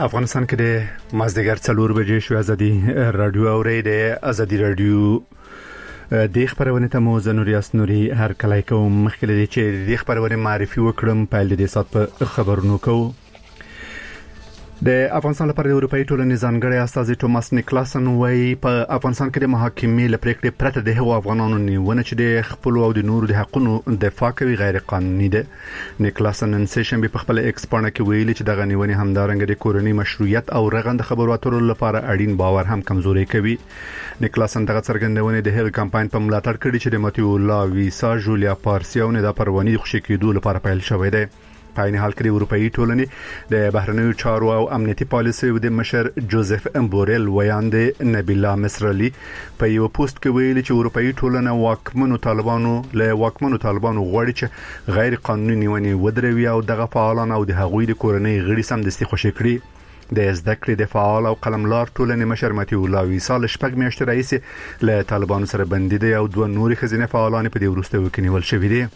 افغانستان کې د مازدیګر 4 بجې شو ازادي رادیو اوري د ازادي رادیو د خبرونه ته مو زنوریاس نوري هر کله کوم مخکله چې د خبرونه معرفي وکړم په دې سات په خبرونو کو د افغانستان لپاره د اروپאי ټولنې ځانګړی استاذ توماس نیکلاسن وايي په افغانستان کې د محاکمې لپاره پرته د هغو افغانانو نیونه چې د خپل او د نورو د حقوقو دفاع کوي غیر قانوني ده. نیکلاسن نن سیشن په خپل ایکس باندې کې ویلي چې د غنیونې همدارنګ د کورنۍ مشروعیت او رغند خبرو اترو لپاره اړین باور هم کمزوري کوي. نیکلاسن دغه څرګندونه د هغې کمپاین په ملاتړ کړي چې د ماتیو لا ویسا جولیا پارسیا او د پروانې د خوشی کېدو لپاره پیل شوې ده. په این حال کې د اروپאי ټولنې د بهرنیو چارو او امنیتي پالیسي د مشر جوزف امبورل ویاند نبیلا مصرلی په یو پوسټ کې ویلي چې اروپאי ټولنه واکمنو طالبانو غواړي چې غیر قانوني نیونې ودروي او دغه فعالان او د هغوی د کورنۍ غړي سمدستي خوشی کړي. د زده کړې د فعال او قلملار ټولنې مشر ماتیو لا ویسا له شپږ میاشتې راهیسې له طالبانو سره بندي دي او دوه نوري خزینه فعالان په دې وروسته وکړنیول شوې دي.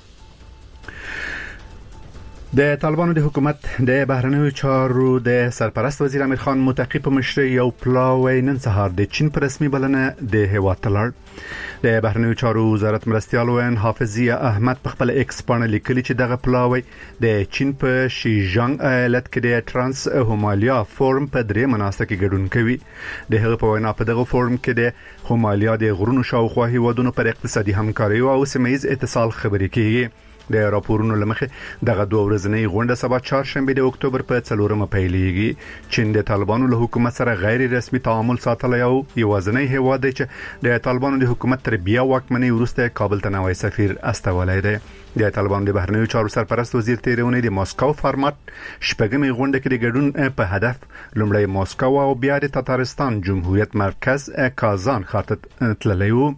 د طالبانو د حکومت د بهرنیو چارو د سرپرست وزیر امیر خان متقی په مشرۍ یو پلاوی نن سهار د چین په رسمي بلنه د هیواد تلل. د بهرنیو چارو وزارت مرستيال وین حافظیه احمد په خپل ایکس باندې لیکلي چې دغه پلاوی د چین په شیجانګ ایالت کې د ترانس هومالیا فورم په درې مناسبه کې ګډون کوي. د هغه په وینا په دغه فورم کې د هومالیا د غرونو شاوخوا هیوادونو پر اقتصادي همکاري او سیمه‌یز اتصال خبرې کیږي. د راپورونو لمخې دغه دوه ورځنۍ غونډه سبا چهارشنبه د اکتوبر په 4مه پیلېږي. چین د طالبانو له حکومت سره غیر رسمي تعامل ساتلی او یوازینی هیواد دی چې د طالبانو د حکومت تر بیا واکمنۍ وروسته کابل ته نوی سفیر استولی دی. د طالبانو د بهرنیو چارو سرپرست وزیر تیرونی د ماسکو فارمات شپږمې غونډه کې د ګډون په هدف لومړی ماسکو او بیا د تاتارستان جمهوریت مرکز کازان خاطر تللی و.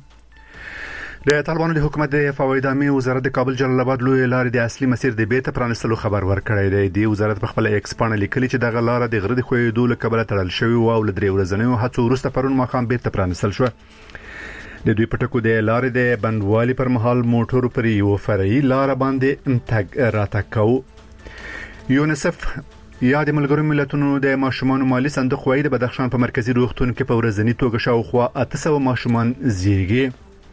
د طالبانو د حکومت د فوایدامي وزارت د کابل جلال آباد لوی لارې د اصلي مسیر د بیت پرانستلو خبر ورکړی دی. د وزارت په خپل ایکس باندې لیکلي چې دغه لار د غره د خویدو له کبله تړل شوی او ل درې ورځې هڅو وروسته پرون ماخام بیت پرانستل شو. د دوی پټکو د لارې د بندوالي پر مهال موټر پر یو فرعي لار باندې تګ راتګ یونیسف یا د ملګرو ملتونو د ماشومان مالی صندوق وايي د بدخشان په مرکزی روغتون کې په ورځنی توګه شاوخوا 800 ماشومان زیږي.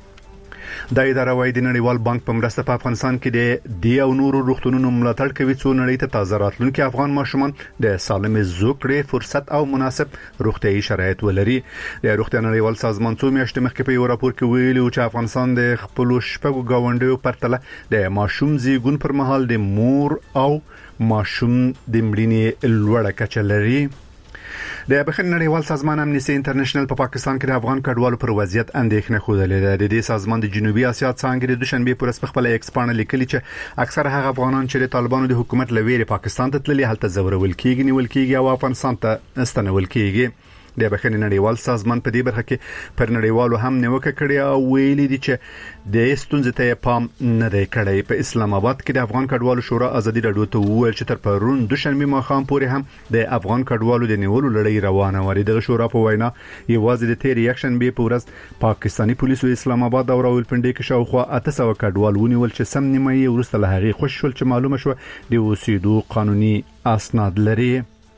د اداره وايي د نړیوال بانک په مرسته په افغانستان کې د او نورو روغتونونو ملاتړ کوي څو نړۍ ته تازه راتلونکي افغان ماشومان د سالم زوکړې فرصت او مناسب روغتيایي شرایط ولري. د روغتیا نړیوال سازمان څو میاشتې مخکې په یو راپور کې ویلي چې افغانستان د خپل شپږو گاونډیو پرتله د ماشوم زیږون پر مهال د مور او ماشوم د مړینې لوړه کچه لري. د بخښنې نړیوال سازمان امنیستي انټرنیشنل په پاکستان کې د افغان کډوالو پر وضعیت اندېښنه خوده ده. د دې سازمان د جنوبي اسیا څنګه د دوشنبه پر اساس خپل ایکس باندې لیکلي چې اکثر هغه افغانان چې د طالبانو د حکومت لویری پاکستان ته تللي هلته زورول کیږي نیول کیږي او افغانستان ته استنول کیږي. د بخښنې نړیوال سازمان په دې برخه کې پر نړیوالو هم نیوکه کړې او ویلي دي چې د ستونزې ته پام نه دی کړی. په اسلام آباد کې د افغان کډوالو شورا ازادي رادیو ته وویل چې تر پرون دوشنبه ماخام پورې هم د افغان کډوالو د نیولو لړۍ روانه و. د شورا په وینا یوازې د تیر یکشن به په ورځ پاکستانی پولیسو اسلام آباد او راولپنډي کې شاوخوا 800 کډوال ونیول چې سم نیمه یې ورسته له هغې خوش شول چې معلومه شو د اوسېدو قانوني اسناد لري.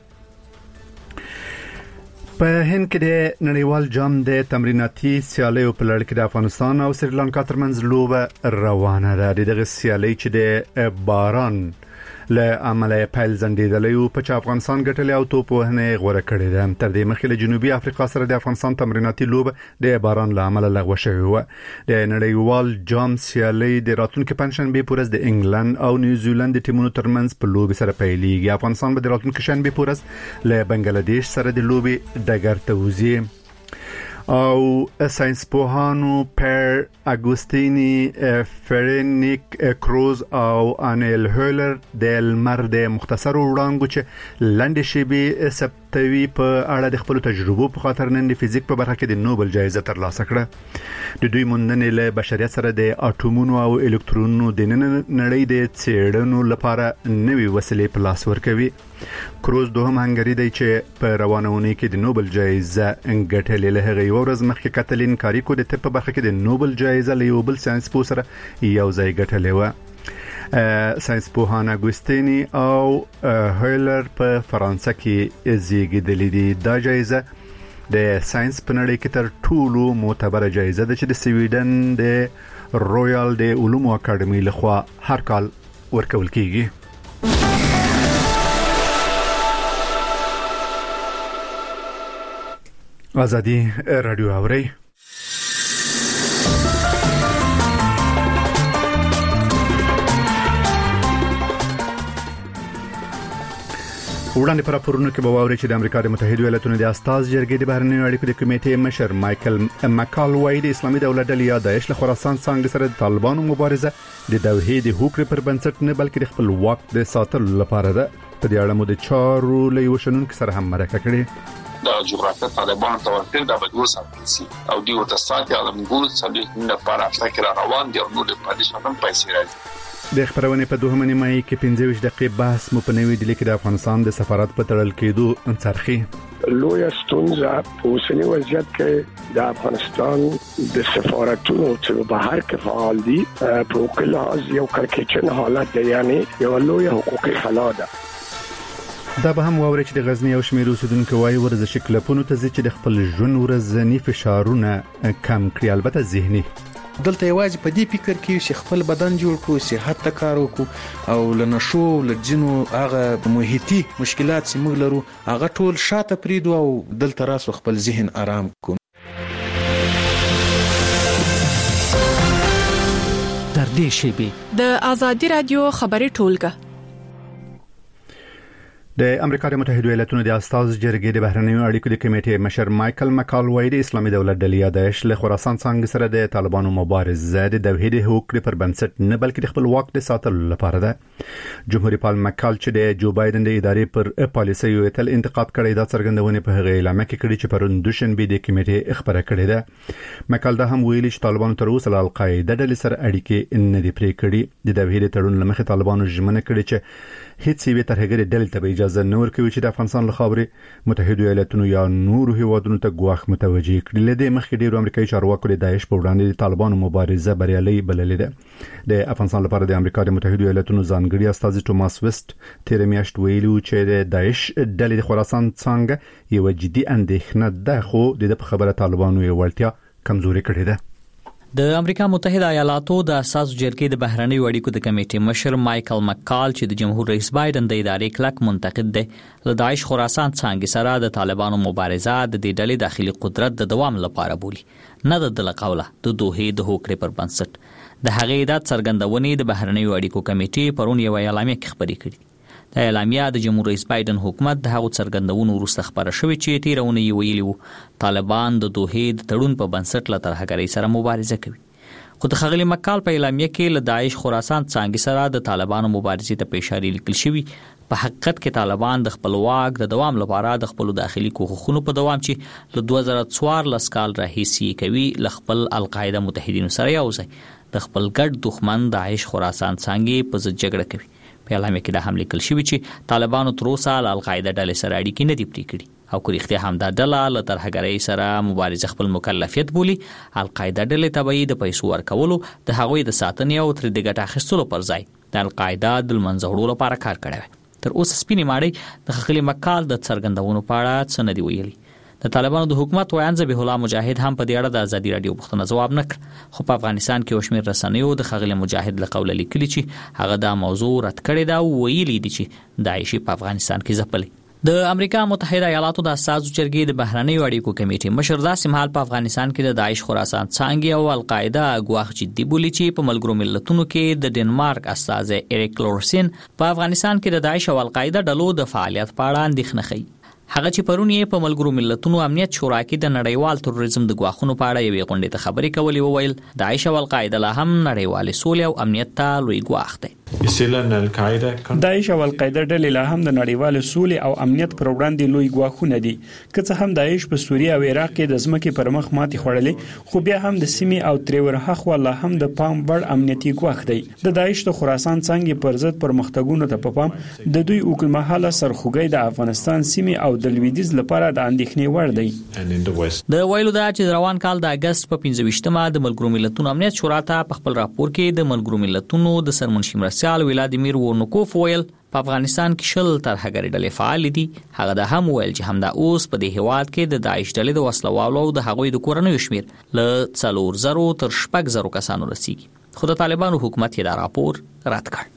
په هند کې د نړیوال جام د تمریناتي سیالیو په لړ کې د افغانستان او سریلانکا ترمنځ لوبه روانه ده. دغه سیالي چې د باران له عمله پیل زندیدلی او په افغانستان ګټلې او توپ وهنه غوړه کړې ده. تر دې مخکې له جنوبي افریقا سره د افغانستان تمریناتي لوبه د باران له عمله لغوه شوې و. د نړیوال جام سیالي د راتلونکي پنځشنبه په ورځ د انګلند او نیوزیلند ټیمونو ترمنځ په لوبه سره پیلېږي. افغانستان به د راتلونکي شنبه په ورځ له بنگلاديش سره د لوبه ډګر ته وځي. او ساينس پوهانو پر اګوستینی فرینیک کروز او انیل هولر د لمر د مختصر وړاندو چې لنډ شیبي سپتوي په اړه د خپل تجربو په خاطر نن د فزیک په برخه کې د نوبل جایزه ترلاسه کړه. د دوی موندنې له بشریت سره د اټومونو او الکترونونو د نړۍ د څېړنو لپاره نوې وسیلې په لاس ورکوي. کروز دوهم هنګری دی چې په روانونی کې د نوبل جایزه انګټلې له هغه ورځ مخکې کاتلین کاریکو د طب په برخه کې د نوبل جایزه له یو بل ساينس پوه سره یو ځای ګټلې و. ساينس پوهان اګوستینی او هویلر په فرانسه کې زیږیدلې دي. دا جایزه د ساينس په نړۍ کې تر ټولو معتبره جایزه ده چې د سویډن د رویال د علومو اکاډمي لخوا هر کال ورکول کیږي. آزادی رادیو اوري. وړاندې پر راپورونو کې به واوري چې د امریکا د متحده ایالاتونو د استاذ جرګې د بهرنیو اړیکو د کمیټې مشر مایکل مکال وایي د اسلامي دولت ډلې یا داعش له خراسان څنګه سره د طالبانو مبارزه د توحید حقوق پر بنسټ نه بلکې د خپل واک د ساتلو لپاره ده. په دې اړه مو د چارو لوي شنونکو سره هم مرکه کړې. د جغرافیه طالبان توافق د بدو ساتل او دی ورته ساتي علمګول سړي نه لپاره فکر روان دي او نو د پدې شتم پیسې راځي. د خبرونه په دوه نیمه کې 15 دقیقې بحث مو په نوې ډیلي کې د افغانستان د سفارت په تړل کېدو انڅرخي. لوی ستونزه په اوسنی وضعیت کې د افغانستان د سفارتونو چې بهر کې فعال دي په کل لحاظ یو کړکېچن حالت دی، یعنی یو لوی حقوقي خلا ده. دا به هم واوري چې د غزنی او شمیر اوسیدونکو وايي ورزشي کلبونو ته چې د خپل ژوند ورځنی فشارونه کم کړي، البته ذهني. دلته یوازې په دې فکر کې چې خپل بدن جوړ کړو، صحت ته کار وکړو او لنشو لجنو هغه محیطي مشکلات چې موږ لرو هغه ټول شاته پریدو او دلته راسو خپل ذهن آرام کو. در دې شی د آزادی رادیو خبري ټولګه. د امریکا د متحده ایالاتونو د استاذ جرګې د بهرنیو اړیکو د کمیټې مشر مایکل مکال وایي د اسلامي دولت ډلې داعش له خراسان څنګه سره د طالبانو مبارزه د توحید حقوق پر بنسټ نه بلکې د خپل واک د ساتلو لپاره ده. جمهوریت پال مکال چې د جو بایدن د ادارې پر پالیسي یو تل انتقاد کړی دا څرګندونه په هغه اعلان کې کړی چې پرون دوشنبه د کمیټې خبره کړې ده. مکال دا هم ویلي چې طالبانو تر اوسه له القاعده ډلې سره اړیکې نه دی پرې کړې. د توحید تړون لمخې طالبانو ژمنه کړې چې هیڅ یو ترهګر ډلې ته اجازه نه ورکوي چې د افغانستان له خاورې متحده ایالاتونو یا نورو هیوادونو ته ګواښ متوجي کړي. لدې مخکې ډیرو امریکایي چارواکو د داعش په وړاندې د طالبانو مبارزه بریالي بللې ده. د افغانستان لپاره د امریکا د متحده ایالاتونو ځانګړي استاذ ټوماس وست تیر میاشت ویلي چې د داعش ډلې د خراسان څنګه یو جدي اندېښنه ده، خو د خبره طالبانو یو ولټیا کمزوري کړې ده. د امریکا متحده ایالاتو د اساس جرګې د بهرنیو اړیکو د کمیټې مشر مایکل مکال چې د جمهور رئیس بایدن د ادارې کلک منتقد دی، له داعش خراسان څنګه سره د طالبانو مبارزه د دې ډلې داخلي قدرت د دوام لپاره بولي، نه د قوله د دوه د حقوق پر بنسټ. د هغې د څرګندونې د بهرنیو اړیکو کمیټې پرون یو اعلامیه کې خبرې کړې. د اعلامیه د جمهور رئیس بایدن حکومت د هغو څرګندونو وروسته خبره شوې چې تیرونه یې ویلي وو طالبان د دوه د تړون په بنسټ له ترهګرۍ سره مبارزه کوي. خو د خغلی مکال په اعلامیه کې له داعش خراسان څنګه سره د طالبانو مبارزې ته اشاره لیکل شوی. په حقیقت کې طالبان د خپل واک د دوام لپاره د خپل داخلي کوښښونو په دوام چې له 2014 کال راهیسې کوي له خپل القاعده متحدینو سره یوځای د خپل ګډ دښمن داعش خراسان څنګه په ضد جګړه کوي. په اعلامیه کې د حمله کول شوی چې طالبانو تر اوسه له القاعده ډلې سره اړیکې نه دي پرې کړې او کو اختیار هم د ډله له ترهګرۍ سره مبارزه خپل مکلفیت بولي. القاعده ډلې تبعی د پیسو ورکولو د هغوی د ساتنې او تر دې ګټه اخیستلو پر ځای د القاعده د منځوړو لپاره کار کړی. تر اوسه سپینې ماړی د خغلی مکال د څرګندونو په اړه څه نه دی ویلي. د طالبانو د حکومت وایي ذبیح الله مجاهد هم په دې اړه د ازادي رادیو پوښتنه ځواب نه کړ، خو په افغانستان کې وشمیر رسنیو د خغلی مجاهد له قوله لیکلي چې هغه دا موضوع رد کړی دا او ویلي دي چې داعش په افغانستان کې ځپلي. د امریکا متحده ایالاتو د اساسو جرګې د بهرنیو اړیکو کمیټې مشر داسې مهال په افغانستان کې د داعش خراسان څنګه او القاعده ګواښ جدي بولی چې په ملګرو ملتونو کې د ډنمارک استاذ اریک لورسن په افغانستان کې د داعش او القاعده ډلو د فعالیت په اړه اندېښنه ښيي. هغه چې پرون یې په ملګرو ملتونو امنیت شورا کې د نړیوال تروریزم د ګواښونو په اړه یوې غونډې ته خبرې کولې وویل داعش او القاعده لا هم نړیوال سولې او امنیت ته لوی ګواښ دی. داعش او القاعده ډلې لا هم د نړیوال سولې او امنیت پر وړاندې لوی ګواښونه دي. که څه هم داعش په سوریه او عراق کې د ځمکې پر مخ ماتې خوړلې، خو بیا هم د سیمې او تریورها خو لا هم د پام وړ امنیتي ګواښ دی. د داعش د خراسان څنګه پر ضد پرمختګونو ته په پام د دوی اوږدمهاله سرخوږی د افغانستان سیمې او د لویدیځ لپاره د اندېښنې وړ دی. د ویلو دا چې روان کال د اگست په 15مه د ملګرو ملتونو امنیت شورا ته په خپل راپور کې د ملګرو ملتونو د سرمنشي مرستیال ولادیمیر وورنوکوف ویل په افغانستان کې شل ترهګري ډلې فعال دي. هغه د هم ویل چې همدا اوس په دې هیواد کې د داعش ډلې د وسلوالو او د هغوی د کورنیو شمیر له 4,000 تر 6,000 کسانو رسیدي. خو د طالبانو حکومت یې دا راپور رد کړ.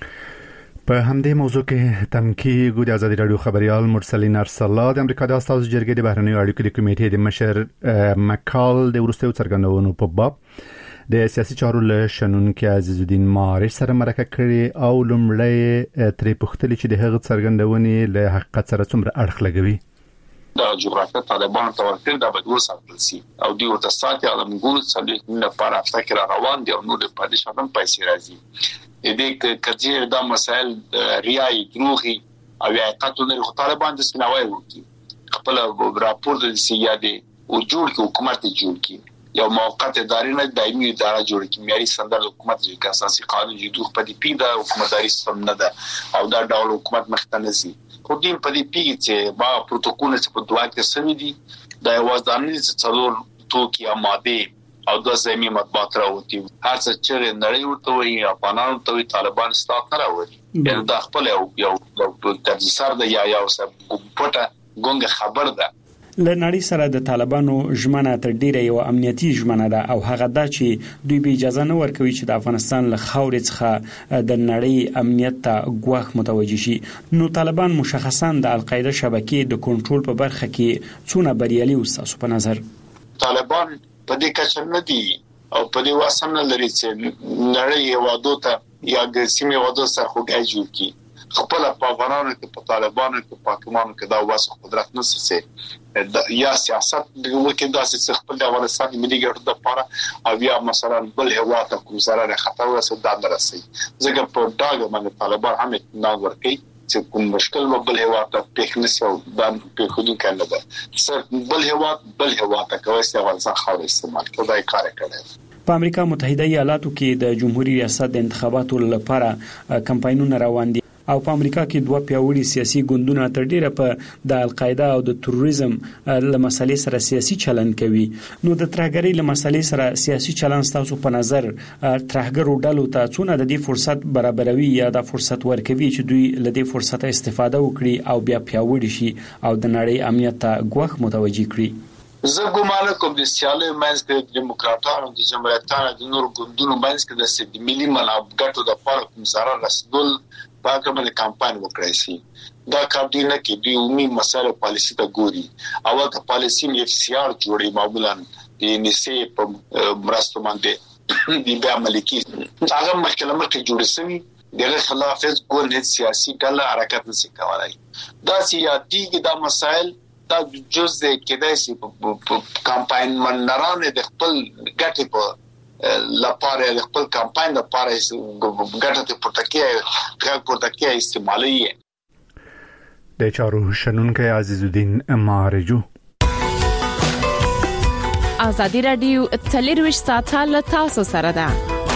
په همدې موضوع کې تمکی ګو د ازادي رادیو خبريال مرسلین ارسلا د امریکا د استازو جرګې د بهرنیو اړیکو د کمیټې د مشر مکال د وروستیو څرګندونو په باب د سیاسي چارو له شنونکو عزیز الدین مارش سره مرکه کړې او لومړی ترې پوښتنه چې د هغه څرګندونې له حقیقت سره څومره اړخ لګوي. د جغرافیه طالبان توافق د بدو ساتل سي او دی ورته ساتي علم ګول څلې نه پر افکر روان دي او نو د پادشاه هم پیسې راځي. دې کچې دا مسائل ریاي دروغي او حقیقتونه خو طالبان د سپیناوي وکي خپل راپور د سیادي او جوړ کې حکومت جوړ کی یو موقت ادارې نه دایمي اداره جوړ کی معیاري ستاندرد حکومت چې اساسي قانون جوړ په دې پیدا حکومتداري سم نه ده او دا ډول حکومت مختنه سي. خو دې په دې پیګ چې با پروتوکول چې په دوه کې سمې دي د وازدانې څلور توکي اماده او د زمي مطبوعات راوتی هر څه چې نړۍ ورته وي افغانانو ته طالبان ستات نه راوړي. یعنی دا خپل یو تجسر ده یا سب پټه ګونګه خبر ده. لنړی سره د طالبانو ژمنه تر ډیره یو امنیتي ژمنه ده او هغه دا چې دوی به اجازه نه ورکوي چې د افغانستان له خاورې څخه د نړۍ امنیت ته ګواښ متوجه شي. نو طالبان مشخصا د القاعده شبکې د کنټرول په برخه کې څونه بریالي وساسو په نظر؟ طالبان په دې کچه نه دي او په دې واسم نه لري چې نړۍ وادو ته یا د سیمې وادو سره خوګای جوړ کی. خپل په افغانانو کې په طالبانو کې په حکومتونو کې دا واسه قدرت نسسه یا سیاست د وکیل داسې خپل د افغانستان ملي ګټو لپاره او یا مثلا بل هوا ته کوم ضرر خطر ورسېد دا درسي ځکه په داګه باندې طالبان هم نه ورکي چې کوم مشکل بل هوا ته پېښنس او د پېښونو کنه ده سر بل هوا ته کوي چې افغانستان خو استعمال کوي کار کوي. په امریکا متحده ایالاتو کې د جمهوریت ریاست د انتخاباتو لپاره کمپاینونه روان دي او په امریکا کې دوه پیاوړي سیاسي ګوندونه تر ډیره په د القاعده او د تروریزم له مسلې سره سیاسي چلن کوي. نو د ترهګرۍ له مسلې سره سیاسي چلن تاسو په نظر ترهګرو ډلو ته څونه د دې فرصت برابروي یا د فرصت ورکوي چې دوی له دې فرصت استفاده وکړي او بیا پیاوړي شي او د نړۍ امنیت ته ګواښ متوجي کړي؟ زه ګومان کوم د سیالي منځ کې دیموکراتانو د جمهوریتانو د نور ګوندونو منځ کې د ملي منافعاتو د لپاره کوم ضرر رسول باکه باندې کمپاین وکړای شي. دا کار دی نه کې دی عمومي مسله پالیسي ته ګوري او د پالیسي اف سی آر جوړي معمولا د نسی په مرستو باندې دی بیا ملکی هغه مخکې جوړ شوی دغه خلاف هیڅ ګول نه سیاسي ډله حرکت نشي کولای. دا سیاسي دا مسائل دا جزء کېدای شي په کمپاین منرانه د خپل ګټې په لپاره د خپل کمپاین لپاره ګټه پورتکیه استعمالي. د چارو شنونکو عزیز الدین مارجو. ازادي رادیو 24 ساعته له تاسو سره ده.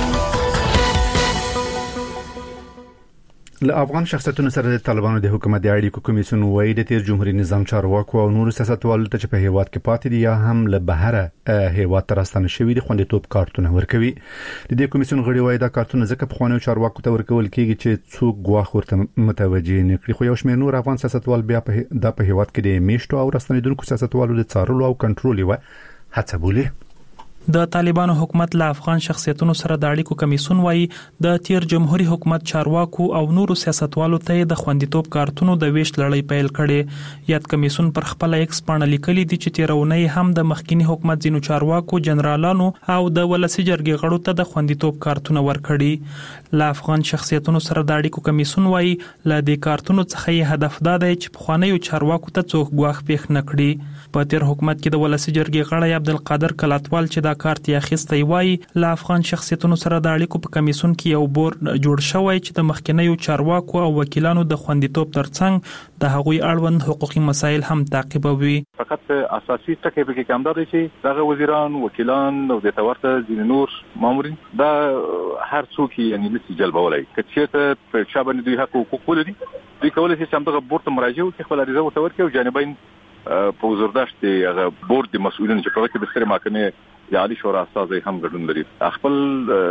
له افغان شخصیتونو سره د طالبانو د حکومت د اړیکو کمیسیون وایي د تیر جمهوریت نظام چارواکو او نور سیاستوالو ته په هیواد کې پاتې دي یا هم له بهره هیواد ته راستنه شوي دي خوندیتوب کارتونه ورکوي. د دې کمیسیون غړي وایي دا کارتونه ځکه په خوانیو چارواکو ته ورکول کېږي چې څوک ګواښ ورته متوجه نه کړي. خو یو شمېر نور افغان سیاستوال بیا په هیواد کې د میشتو او راستنیدونکو سیاستوالو د څارلو او کنټرول یو هڅه بولي. د طالبانو حکومت له افغان شخصیتونو سره د اړیکو کمیسیون وایي د تیر جمهوریت حکومت چارواکو او نورو سیاستوالو ته د خوندیتوب کارتونو د ویش لړۍ پیل کړي. یاد کمیسیون پر خپل ایکس باندې لیکلي دي چې تیرونی هم د مخکینی حکومت ځینو چارواکو جنرالانو او د ولسی جرګې غړو ته د خوندیتوب کارتونه ورکړي. له افغان شخصیتونو سره د اړیکو کمیسیون وایي له دې کارتونو څخه هدف دا دی چې پخوانیو چارواکو ته څوک ګواښ پیښ نه کړي. په تیر حکومت کې د ولسی جرګې غړی عبدالقادر کلاتوال چې دا کارت یې اخیستی وایي له افغان شخصیتونو سره د اړیکو په کمیسون کې یو بورډ جوړ شوی چې د مخکنیو چارواکو او وکیلانو د خوندیتوب ترڅنګ د هغوی اړوند حقوقي مسایل هم تعقیبوي. فقط اساسي ټکی به کې کمدار دي چې دغه وزیران، وکیلان او د تورته ځینې نور مامورین دا هر څوک یعنی نشي جلبولای کچې ته په شابه دوی حقوق ولري دوی کولای شي چې دغه بورډ مراجعه وکړي، خپل عریضه ورکړي او جانبین په وزرداشت هغه بورډ د مسؤلین چې په وخت د ستر محکمې د عالی شورا استازي هم ګډون لري خپل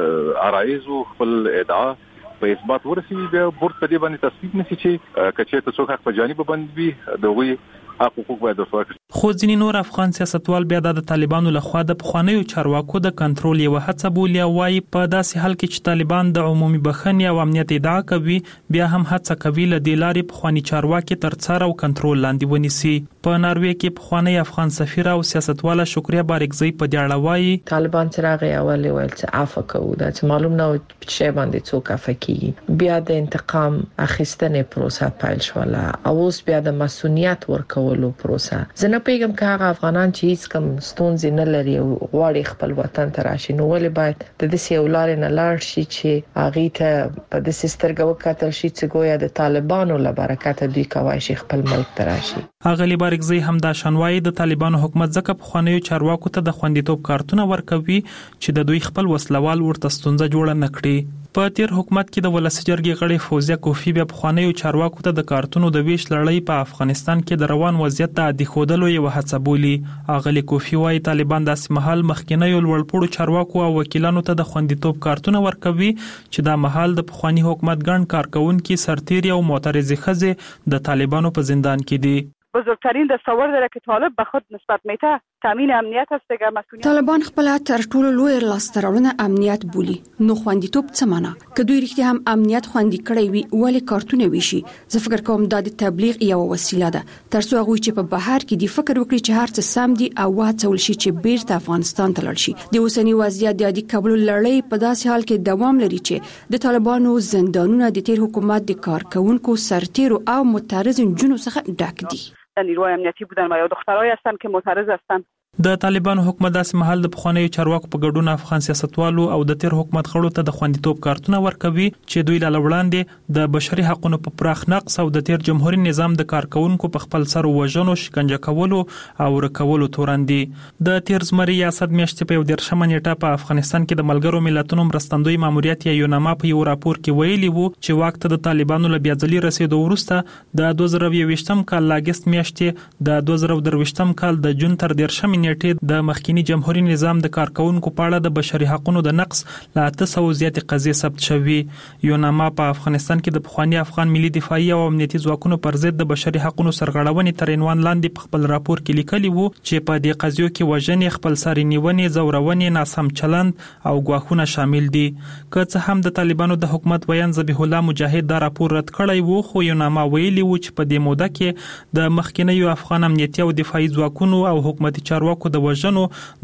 عرایض او خپل ادعا په اثبات ورسي د بورډ په دې باندې تصدیق نشي چې کچې ته څوک حق په جانب باندې وي دوی حقوق باید ورکړي. خو ځینې نور افغان سیاستوال بیا د طالبانو لخوا د پخوانیو چارواکو د کنټرول یو هڅه بولي او وايي په داسې حال کې چې طالبان د عمومي بخښنې او امنیت ادعا کوي بیا هم هڅه کوي له دې لارې پخواني چارواکي تر څار او کنټرول لاندې ونیسي. په ناروې کې پخوانی افغان سفیر او سیاستواله شکریا بارکزی په دې اړه وايي طالبان څراغ اول ویل چې عفو کوو دا چې معلوم نه و چې باندې څوک عفو کوي بیا د انتقام اخیستنې پروسه پیل شوله او اوس بیا د مسؤلیت ورکولو پروسه. زه نه پیغام که هغه افغانان چې هیڅ کوم ستونزې نه لري او غواړي خپل وطن ته راشي نو ولې باید د دې اولاد نه لاړ شي چې هغه ته په دې سترګو وکړل شي چې ګویا د طالبانو له برکته دوی کوي شي خپل ملک ته راشي. اغلی بارکزی هم دا شنوای د طالبانو حکومت ځکه په خوانیو چارواکو ته د خوندیتوب کارتونه ورکوي چې د دوی خپل وسلوال ورته ستونزه جوړه نکړي. په تیر حکومت کې د ولسی جرګې غړي فوزیه کوفی بیا په خوانیو چارواکو ته د کارتونو د ویش لړۍ په افغانستان کې د روان وضعیت د عادي خودلو یو هڅه بولي. اغلی کوفی وايي طالبان داسې مهال مخکینیو لوړپوړو چارواکو او وکیلانو ته د خوندیتوب کارتونه ورکوي چې دا مهال د پخوانی حکومت ګڼ کارکونکو سرتیري او معترضي ښځې د طالبانو په زندان کې دي. بزرگترین دستاورد را که طالب به خود نسبت میده تامین امنیت است دیگه مسئولیت. طالبان خپل تر ټولو لوی لاسته راوړنه امنیت بولي. نو خوندیتوب څه معنا؟ که دوی رښتیا هم امنیت خوندي کړی وي ولې کارتونه ویشي؟ زه فکر کوم دا د تبلیغ یو وسیله ده ترڅو هغه چې په بهر کې دی فکر وکړي چې هر څه سم دي او واڅول شي چې بیرته افغانستان ته لاړ شي. د اوسنی وضعیت د عادي کولو لړۍ په داسې حال کې دوام لري چې د طالبانو زندانونه د تیر حکومت د کارکونکو سرتیرو او معترض جنونو څخه ډک دي. نیروهای امنیتی بودن و یا دخترای هستن که معترض هستن. د طالبانو حکومت داسې مهال د پخوانیو چارواکو په ګډون افغان سیاستوالو او د تیر حکومت غړو ته د خوندیتوب کارتونه ورکوي چې دوی له وړاندې د بشري حقوقو په پراخ نقص او د تیر جمهوریت نظام د کارکونکو په خپل سر وژنو شکنجه کولو او ورکولو توراندي. د تیر زمري ریاست میاشتې په 14 نیټه په افغانستان کې د ملګرو ملتونو مرستندوی ماموریت یا یوناما په یو راپور کې ویلي وو چې وخت د طالبانو له بیاځلي رسیدو وروسته د 2020م کال لاګست میاشتې د 2023م کال د جون تر 10 نیټې د مخکینی جمهوریت نظام د کارکونکو په اړه د بشري حقوقو د نقص لا 900 زیات قضیې ثبت شوې. یوناما په افغانستان کې د پخوانی افغان ملي دفاعي او امنیتي ځواکونو پر ضد د بشري حقوقو سرغړونې تر عنوان لاندې په خپل راپور کې لیکلي وو چې په دې قضیو کې وژنې، خپل ساري نیونې، زورونې، ناسم چلند او ګواښونه شامل دي. که څه هم د طالبانو د حکومت ویان ذبیح الله مجاهد دا راپور رد کړی وو خو یوناما ویلي وو چې په دې موده کې د مخکینیو افغان امنیتي او دفاعي ځواکونو او حکومتي چارواکو د وژنو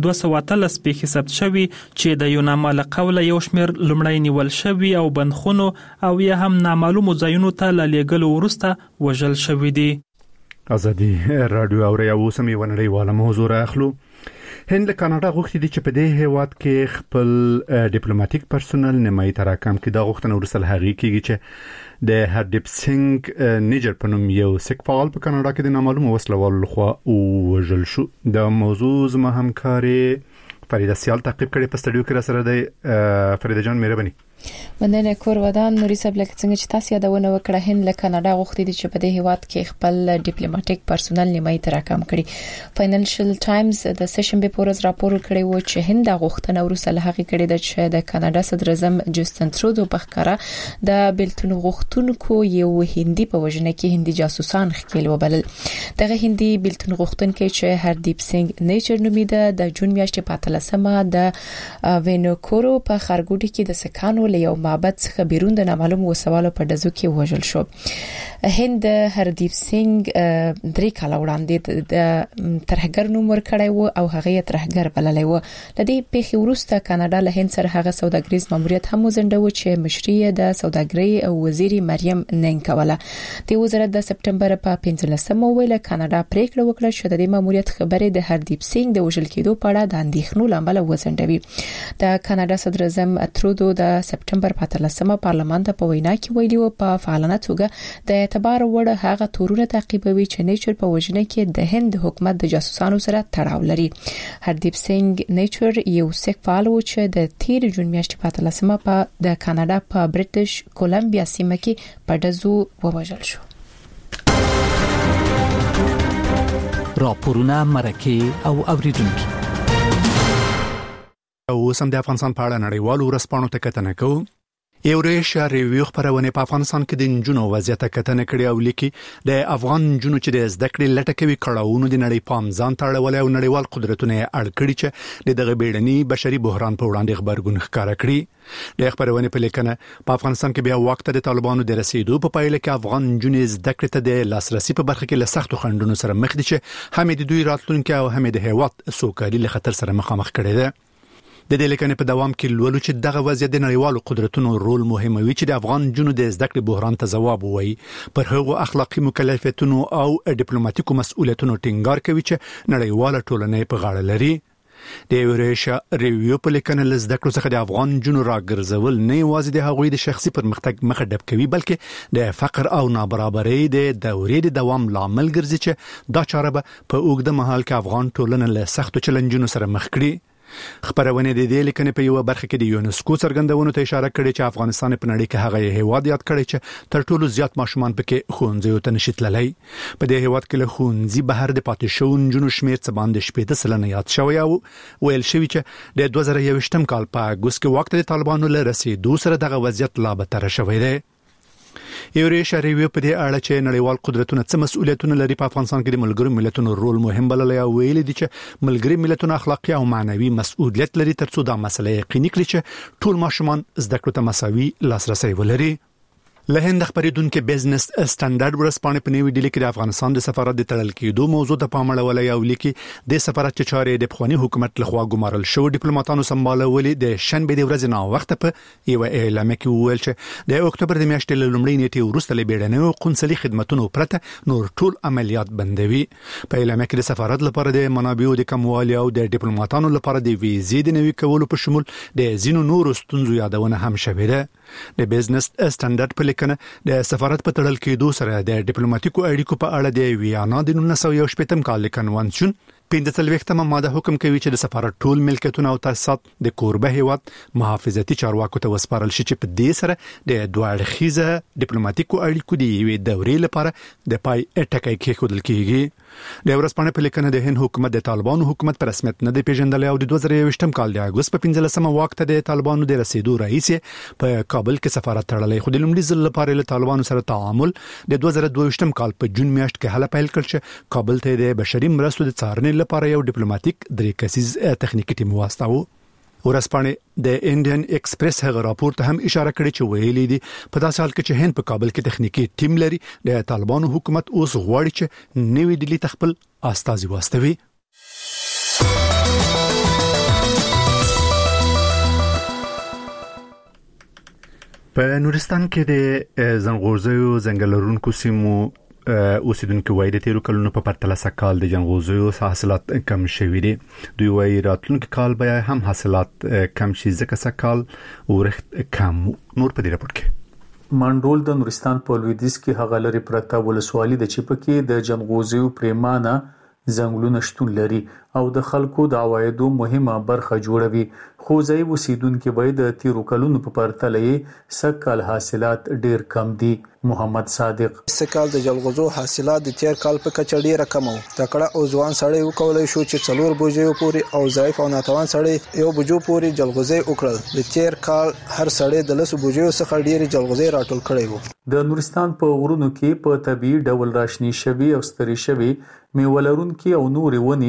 213 پیښې ثبت شوي چې د یوناما له قوله یو شمېر لومړی نیول شوي او بندخونو او یا هم نامعلومو ځایونو ته له لیږلو وروسته وژل شوي دي. ازادي رادیو اوري او سمې ونړیواله موضوع راخلو. هند له کاناډا غوښتي چې په دې هیواد کې خپل ډیپلوماټیک پرسونل نیمایي تر کم کې دا غوښتنه ورسره هغه کېږي چې د هردیپ سنگ نیجر په نوم یو سیک فعال په کاناډا کې د نامعلومو وسلوالو لخوا وژل شو. د موضوع زما همکاري فریده سیال تعقیب کړي په سټډیو کې را سره دی. فریده جان مهرباني. مننه کور ودان نوري صاحب لکه څنګه چې تاسو یادونه وکړه هند له کاناډا غوښتي چې په دې هیواد کې خپل ډیپلوماټیک پرسونل نیمایي تر کم کړي. فاینانشل ټایمز د سیشن به پورز راپور کړی و چې هند غوښتنه ورسره هغه کړی د چې د کاناډا صدر اعظم جسټن ترودو په ښکارا د بیلتون غوښتونکو یو هندي په وژنه کې هندي جاسوسان خکېل وبلل. دغه هندي بیلتون غوښتونکو چې هردیپ سنگ نیچر نومیده د جون میاشتې په 13مه د وینوکورو په خارګوډي کې د سکانو له یو معبد څخه بیرون د نامعلوم وسوالو په ډزو کې وژل شو. هند هردیپ سنگ 3 کال وړاندې د ترهګر نوم ورکړی و او هغه ترهګر بللی و. د دې پیښې وروسته کاناډا له هند سره هغه سوداګریز ماموریت هم وزنډو چې مشري د سوداګرۍ او وزیر مریم ننګوله. د وزارت د سپټمبر په 15 ویل کاناډا پریکړه وکړه چې د دې ماموریت خبرې د هردیپ سنگ د وژل کېدو په اړه د اندېښنو لامل وزنډوي. د کاناډا صدر اعظم ترودو د سپټمبر په 13 پارلمان ته په وینا کې ویلي و په فعالانه توګه د اعتبار وړ هغه تورونه تعقیبوي چې نیچر په وژنه کې د هند حکومت د جاسوسانو سره تړاو لري. هردیپ سنگ نیچر یو سیک فعال و چې د 13 جون میاشتې په 13 په د کاناډا په برټش کولمبیا سیمه کې په ډزو ووژل شو. راپورونه مرکه او اوریدونکو او سم د افغانستان په اړه نړیوالو ورځپاڼو ته کتنه کوو. ایوریشیا ریویو خبرونه په افغانستان کې د نجونو وضعیت کتنه کړې او لیکي د افغان نجونو چې د زده کړې لټه کوي کړهونو د نړۍ پام ځان ته اړولای او نړیوال قدرتونه اړ کړي چې دغه بیړني بشري بحران په وړاندې خبرګون ښکارا کړي. د خبرونه په لیکنه په افغانستان کې بیا وخت د طالبانو د رسیدو په پایله کې افغان نجونې زده کړې ته د لاسرسي په برخه کې له سختو خنډونو سره مخ دي چې هم د دوی راتلونکي او هم د هیواد سوکالي له خطر سره مخامخ کړي ده. د دې لیکنې په دوام کې لولو چې دغه وضعیت د نړیوالو قدرتونو رول مهموي چې د افغان جنو د زده کړې بحران ته ځواب ووایي. پر هغو اخلاقی مکلفیتونو او ډیپلوماټیکو مسؤلیتونو ټینګار کوي چې نړیواله ټولنه په غاړه لري. د ایوریشیا ریویو په لیکنه له زده کړو څخه د افغان جنو راګرځول نه یوازې د هغوی د شخصي پرمختګ مخه ډب کوي بلکې د فقر او نابرابرۍ د دورې د دوام لامل ګرځي چې دا چاره به په اوږده مهال کې افغان ټولنه له سختو چیلنجونو سره مخ کړي. خبرونه د دې لیکنې په یو برخه کې د یونسکو څرګندونو ته اشاره کړې چې افغانستان په نړۍ کې هغه هیواد یاد کړی چې تر ټولو زیات ماشومان پکې ښوونځیو ته نشي تللی. په دې هیواد کې له ښوونځي بهر د پاتې شوو نجونو شمېر څه باندې 80% یاد شوی او ویل شوی چې د 2021 کال په اګوست کې وخت د طالبانو له رسیدو سره دغه وضعیت لا بدتر شوی دی. ایوریشیا ریویو په دې اړه چې نړیوال قدرتونه څه مسؤلیتونه لري په افغانستان کې د ملګرو ملتونو رول مهم بللی او ویلي دي چې ملګري ملتونه اخلاقی او معنوي مسؤلیت لري ترڅو دا مسله یقیني کړي چې ټول ماشومان زده کړو ته مساوي لاسرسي ولري. له هند خبرېدونکو بزنس سټانډرډ ورسپانې په نیوي ډیلی کې د افغانستان د سفارت د تړل کېدو موضوع ته پام اړولی او لیکي د سفارت چارې د پخوانی حکومت لخوا ګمارل شو ډیپلوماټانو سمبالولې د شنبه د ورځې نه وخت په یو اعلان کې وویل چې د اکتوبر د میاشتې له لومړۍ نیټې وروسته له بیړنیو قونسلي خدماتو پرته نور ټول عملیات بندوي. په اعلان کې د سفارت لپاره د منابعو د کموالي او د ډیپلوماټانو لپاره د ویزې د نوي کولو په شمول د ځینو نورو ستونزو یادونه هم شوې ده. د بزنس سټانډرډ په لیکنه د سفارت په تړل کېدو سره د ډیپلوماټیکو اړیکو په اړه د ویانا د 1918 کال کنوانسیون 15 ماده حکم کوي چې د سفارت ټول ملکیتونه او تاسیسات د کوربه هیواد محافظتي چارواکو ته وسپارل شي چې په دې سره د دوه اړخیزه ډیپلوماټیکو اړیکو د یوې دورې لپاره د پای ټکی کېښودل کیږي. د ورځپاڼې په لیکنه د هند حکومت د طالبانو حکومت په رسمیت نه دی پیژندل او د 2021 کال د اګوست په 15 وخت د طالبانو د رسیدو رئیس په کابل کې سفارت تړلی خو د لومړي ځل لپاره له طالبانو سره تعامل د 2022 کال په جون میاشت کې هله پیل کړ چې کابل ته د بشري مرستو د څارنې لپاره یو ډیپلوماټیک درې کسیز تخنیکی ټیم واستاوه. ورځپاڼې د انډین ایکسپریس هغه راپور ته هم اشاره کړې چې ویلي دي په داسې حال کې چې هند په کابل کې تخنیکی ټیم لري د طالبانو حکومت اوس غواړي چې نوې ډیلی تخپل استازي واستوي. په نورستان کې د زنغوزیو ځنګلرونکو سیمو اوسیدونکو وایي د تیرو کلونو په پرتله سکال د جنغوزیو حاصلات کم شوي دي. دوی وایي راتلونکي کال به هم حاصلات کم شي ځکه سکال ورښت کم. نور په دې راپور کې منډول د نورستان په لویدیځ کې هغه لري پرته ولسوالي د چپه کې د جنغوزیو پریمانه ځنګلونه شتون لري او د خلکو د عوایدو مهمه برخه جوړوي. خو ځای اوسیدونکو به د تیرو کلونو په پرتله سکال حاصلات ډیر کم دي. محمد صادق سکال د جلغوزو حاصلات د تیر کال په کچه ډیره کم وو. تکړه او ځوان سړی وکولای شو چې 4 بوجو پوري او ضعیف او ناتوان سړی 1 بوجو پوري جلغوزي وکړل. د تیر کال هر سړی د 10 بوجو څخه ډیر جلغوزي راټول کړي وو. د نورستان په غرونو کې په طبي ډول راشنی شوی او ستري شوی میوه لرونکي او نورې ونې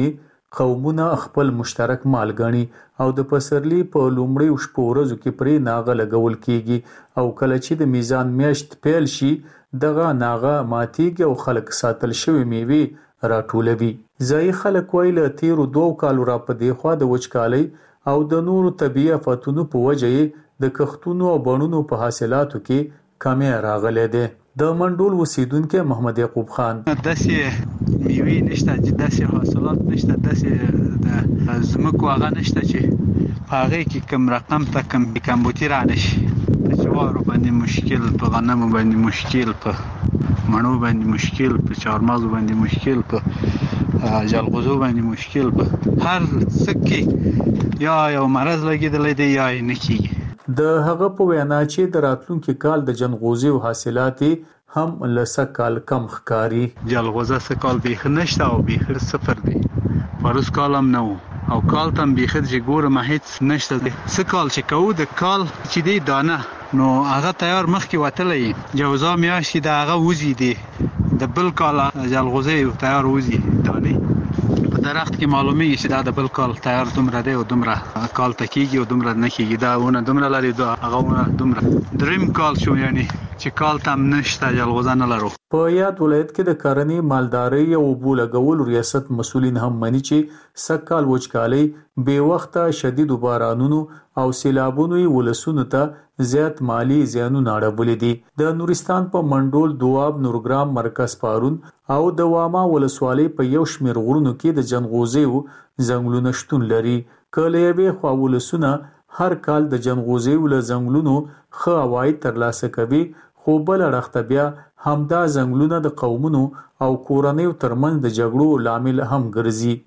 قومونه خپل مشترک مال ګڼي او د پسرلی په لومړی شپو ورځو کې پرې ناغه لګول کیږي او کله چې د میزان میاشت پیل شي دغه ناغه ماتیږي او خلک ساتل شوی میوه راټولوي. ځای خلک ویل تیرو 2 کالو را په دی خوا د وچکالۍ او د نورو طبيعي آفتونو په وجه د کښتونو او بڼونو په حاصلاتو کې کمی راغلی دی. د منډول اوسیدونکو محمد یعقوب خان داسې میوه نشته چې داسې حاصلات نشته داسې د زمکو هغه نشته چې هغه کې کم رقم ته کمبوتی را نشي په جوارو باندې مشکل په غنمو باندې مشکل په مڼو باندې مشکل په چارمغزو باندې مشکل په جلغوزو باندې مشکل په هر څه کې یا یو مرض لګیدل دی یا نه کیږي. د هغه په وینا چې د راتلونکي کال د جنغوزي او حاصلات هم لسه کال کم ښکاری. جلغوزه سکال بیخ نشته او بیخ صفر دی. پروس کالم نو او کال تم بیخ چې ګوره ما هیڅ نشته دی. سکال چې کو د کال چې دی دانه نو هغه تیار مخکې وتلې جوزا میاشت د هغه وزي دی د بل کال جلغوزه تیار وزي دانه په درخت کې معلومیږي چې دا د بل کال تیار دومره دی او دومره کال تکیږي او دومره نه کیږي دا ونه دومره لري دا هغه ونه دومره دریم کال شو یعنی چې کال تم نشته جلغوزه نه لرو. په یاد ولایت کې د کرنې مالدارۍ او بولګول ریاست مسولین هم مني چې سکهال وچکالۍ به وخته شدید بارانونو او سیلابونو ولسونو ته زیات مالی زیانونه اړولې دي. د نورستان په منډول دواب نورګرام مرکز پارون او د واما ولسوالۍ په یو شمیر غرونو کې د جنغوزیو ځنګلونه شتون لري. کله یې خو ولسونه هر کال د جنغوزیو له ځنګلونو ښه عواید ترلاسه کوي خو بل اړخته بیا همدا ځنګلونه د قومونو او کورنیو ترمنځ د جګړو لامل هم ګرځي.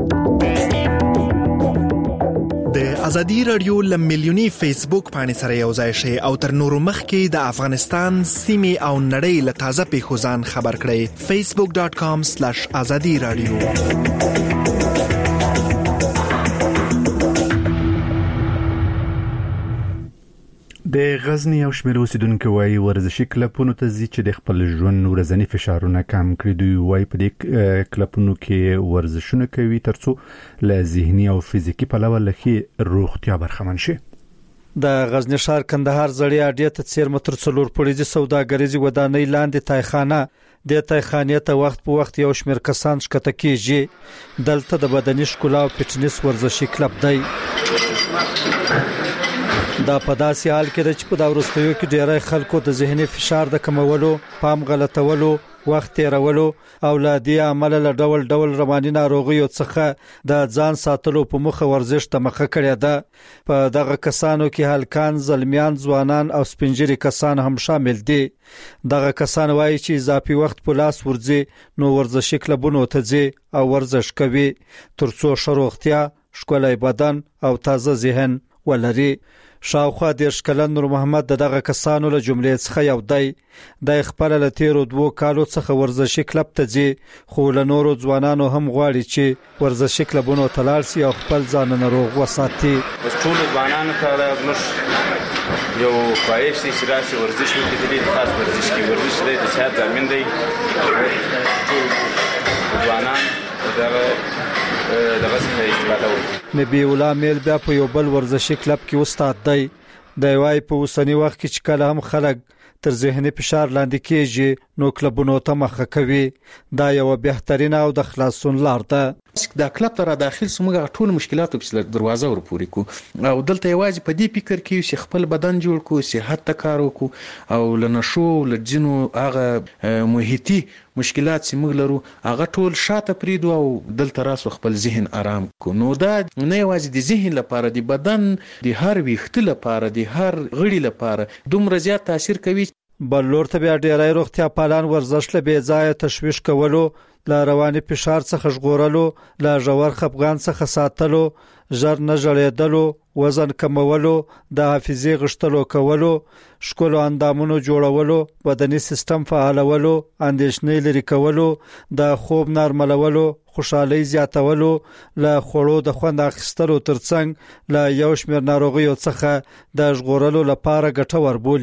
د ازادي رادیو لملیونی فیسبوک باندې سره یو ځای شي او تر نورو مخکې د افغانستان سیمه او نړۍ له تازه پیښو ځان خبر کړئ. facebook.com/azadi radio. د غزنی او شمېر اوسیدونکو وايي ورزشي کلبونو ته ځي چې د خپل ژوند ورځنی فشارونه کم کړي. دوی وايي په دې کلبونو کې ورزشونه کوي ترڅو له ذهني او فزیکی پلوه لخي روغتیا برخمن شي. د غزنی ښار کندهار زړی اډې ته څیر متر څلور پولیسي سوداګریزي ودانۍ لاندې تایخانه د تایخانې ته وخت په وخت یو شمېر کسان شکته کیږي. دلته د بدني ښکلا او فټنس ورزشي کلب دی. دا په داسې حال کې چې په دا وروستیو کې ډېری خلکو د ذهني فشار د کمولو، پام غلطولو، وخت تیرولو او له دې عمله له ډول ډول رواني ناروغیو څخه د ځان ساتلو په مخه ورزش ته مخه کړې ده. په دغه کسانو کې هلکان، زلمیان، ځوانان او سپینجري کسان هم شامل دي. دغه کسان وایي چې اضافي وخت په لاس ورځي نو ورزشي کلبونو ته ځي او ورزش کوي ترڅو ښه روغتیا، ښکلی بدن او تازه ذهن ولري. شاوخوا 10 کلن نور محمد دغه کسانو له جملې څخه یو دی. د خپل له تیرو 2 کالو څخه ورزشي کلب ته ځي خو له نورو ځوانانو هم غواړي چې ورزشي کلبونو ته لاړ شي او خپل ځان ناروغ وساتي. ټول ځوانانو ته موږ یو خواهش دي چې راسي ورزش وکړي. د خاص ورزش کې ورزش د صحت ضامن دی. ځوانان دغه څخه استفاده وکړي. نبی الله میل بیا په یو بل ورزشي کلب کې استاد دی. د وای په اوسنی وخت کې چې کله هم خلک تر ذهني فشار لاندې کېږي نو کلبونو ته مخه کوي. دا یو بهترین او د خلاصون لار ده. دا کلب ته را داخل سمګه ټول مشکلاتو په دروازه ورپوري کو او دلته یوازې په دې فکر کې چې خپل بدن جوړ کو، صحت ته کار وکړو او لنشو لجنو هغه محیطي مشکلات چې موږ لرو هغه ټول شاته پریدو او دلته راسو خپل ذهن آرام کو. نو دا نه یوازې د ذهن لپاره، د بدن د هر ویښت لپاره، د هر غړي لپاره دومره زیات تاثیر کوي. بل لور ته بیا ډیری روغتیا پالان ورزش له بې ځایه تشویش کولو، له رواني فشار څخه ژغورلو، له ژور خپګان څخه ساتلو، ژر نه ژړېدلو، وزن کمولو، د حافظې غښتلو کولو، ښکلو اندامونو جوړولو، بدني سیستم فعالولو، اندېښنې لرې کولو، د خوب نرمولو، خوشحالي زیاتولو، له خوړو د خوند اخیستلو ترڅنګ له یو شمېر ناروغیو څخه د ژغورلو لپاره ګټور بولي.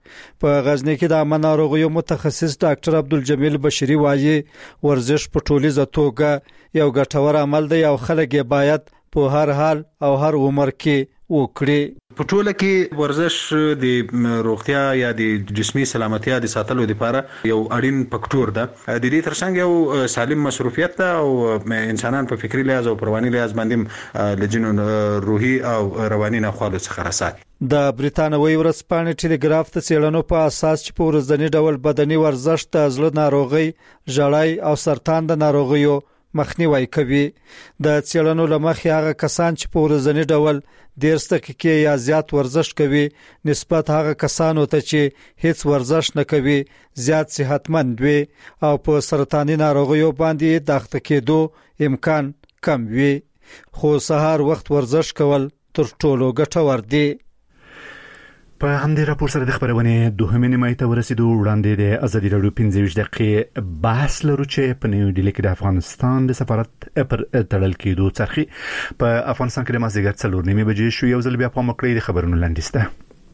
په غزنی کې د عامه ناروغیو متخصص ډاکټر عبدالجمیل بشری وایي ورزش په ټولیزه توګه یو ګټور عمل دی او خلک یې باید په هر حال او هر عمر کې وکړي. په ټوله کې ورزش د روغتیا یا د جسمي سلامتیا د ساتلو لپاره یو اړین فاکټور ده. د دې ترڅنګ یو سالم مصروفیت ده او انسانان په فکری لحاظ او رواني لحاظ باندې لجنون روحي او رواني ناخوالو څخه رسات. د بریتانوي ورځپاڼې ټلګراف ته څېړنو په اساس چې په ورځني ډول بدني ورزش د زړه ناروغي، ژړای او سرطان د ناروغیو مخنیوي کوي. د څېړنو لمخې هغه کسان چې په ورځني ډول 10 دقیقې یا زیات ورزش کوي نسبت هغه کسانو ته چې هیڅ ورزش نه کوي زیات صحتمند وي او په سرطاني ناروغیو باندې د اخته کېدو امکان کم وي. خو سهار وخت ورزش کول تر ټولو ګټور دی. په همدې راپور سره د خبرونې دوهمې نیمایي ته ورسېدو. وړاندې د ازادي راډیو 15 دقیقې بحث لرو چې په نیو ډیلي کې د افغانستان د سفارت پر تړل کېدو څرخي. په افغانستان کې د مازدیګر 4:30 بجې شو. یو ځل بیا په مکړې د خبرونو لاندې سته.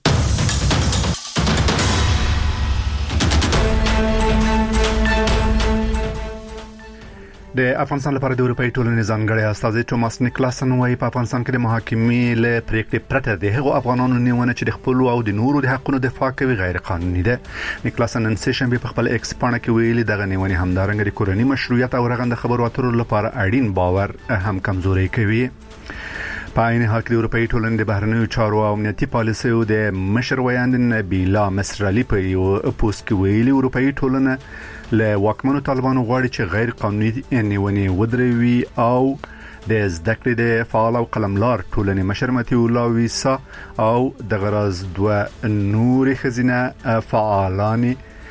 د افغانستان لپاره د اروپאי ټولنې ځانګړی استازی توماس نیکلاسن وايي په افغانستان کې د محاکمې له پریکړې پرته د هغو افغانانو نیونه چې د خپل او د نورو د حقونو دفاع کوي غیر قانوني ده. نیکلاسن نن سه په خپل ایکس پاڼه کې ویلي دغه نیونه همدارنګه د کورنۍ مشروعیت او رغنده خبرو اترو لپاره اړین باور هم کمزوري کوي. په عین حال کې د اروپאי ټولنې د بهرنیو چارو او امنیتي پالیسیو د مشر ویاند نبیلا مصرعلی په یو پوسټ کې ویلي اروپאי ټولنه له واکمنو طالبانو غواړي چې غیر قانوني نیونې ودروي او د زده کړې د فعال او قلملار ټولنې مشر متي الله ویسا او د غرض دوه نور خزینه فعالان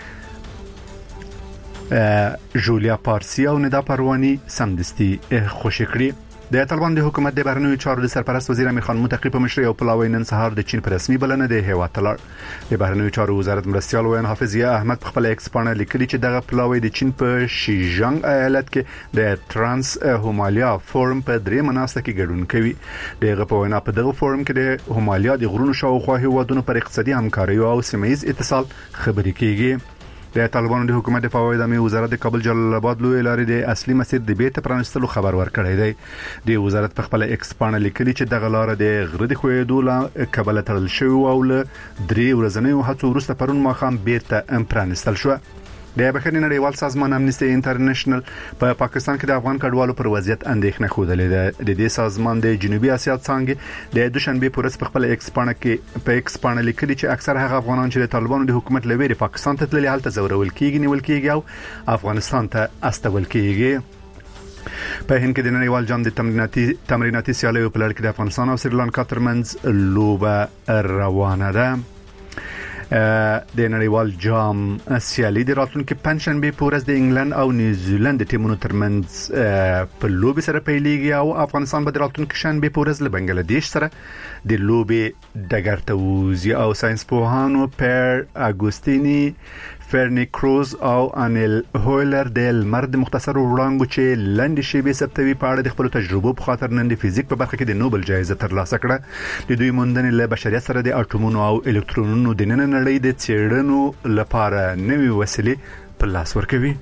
جولیا پارسی او ندا پروانی سمدستي خوشی کړی. د طالبان د حکومت د بهرنیو چارو د سرپرست وزیر امیر خان متقی په مشرۍ او پلاوی نن سهار د چین په رسمي بلنه د هیواد تلار. د بهرنیو چارو وزارت مرستیال وین حافظیه احمد په خپل ایکس پاڼه لیکلي چې دغه پلاوی د چین په شیجانګ ایالت کې د ترانس هومالیا فورم په درې مناسبه کې ګډون کوي. دغه په وینا په دغه فورم کې د هومالیا د غرونو شاوخوا هیوادونو پر اقتصادي همکاري او سیمه‌ایز اتصال خبرې کیږي. د طالبانو د حکومت دفاع او اداري وزارت د کابل جلال آباد لوی لارې د اصلي مسیر د بیت پرانستلو خبر ورکړی دی. د وزارت په خپل ایکس پاڼه لیکلي چې دغه لار د غره د خوېدو له کابل تړل شو او له 3 ورځې هڅو وروسته پرون ماښام بیرته پرانستل شو. د بهرنی نړیوال سازمان امنیستي انټرنیشنل په پاکستان کې د افغان کډوالو پر وضعیت اندېښنه خوده ده. د دې سازمان د جنوبي اسیا څنګه د دوشنبه پورس په خپل ایکس پاڼه لیکلي چې اکثر هغه افغانان چې د طالبانو د حکومت لویری پاکستان ته تللي حالت زورول کیږي نیول کیږي او افغانستان ته استول کیږي. په هند کې د نړیوال جام د تمریناتي سیالیو په لړ کې د افغانستان او سریلانکا ترمنځ لوبه روانه ده. د نړیوال جام سیالي د راتلونکي پنځشنبه په ورځ د انګلند او نیوزیلند ټیمونو ترمنځ په لوبي سره پیلېږي او افغانستان به د راتلونکي شنبه په ورځ له بنگلاديش سره د لوبي ډګر ته وځي او ساينس پوهانو پر اګوستینی فرنی کروز او انیل هویلر د مرد مختصر وړاندو چې لنډ شی به ثبتوي په اړه د خپل تجربو په خاطر نن د فزیک په برخه کې د نوبل جایزه ترلاسه کړه. د دوی موندنې له بشریت سره د اټومونو او الکترونونو د نن نړۍ د څېړنو لپاره نوې وسیلې په لاس ورکوي.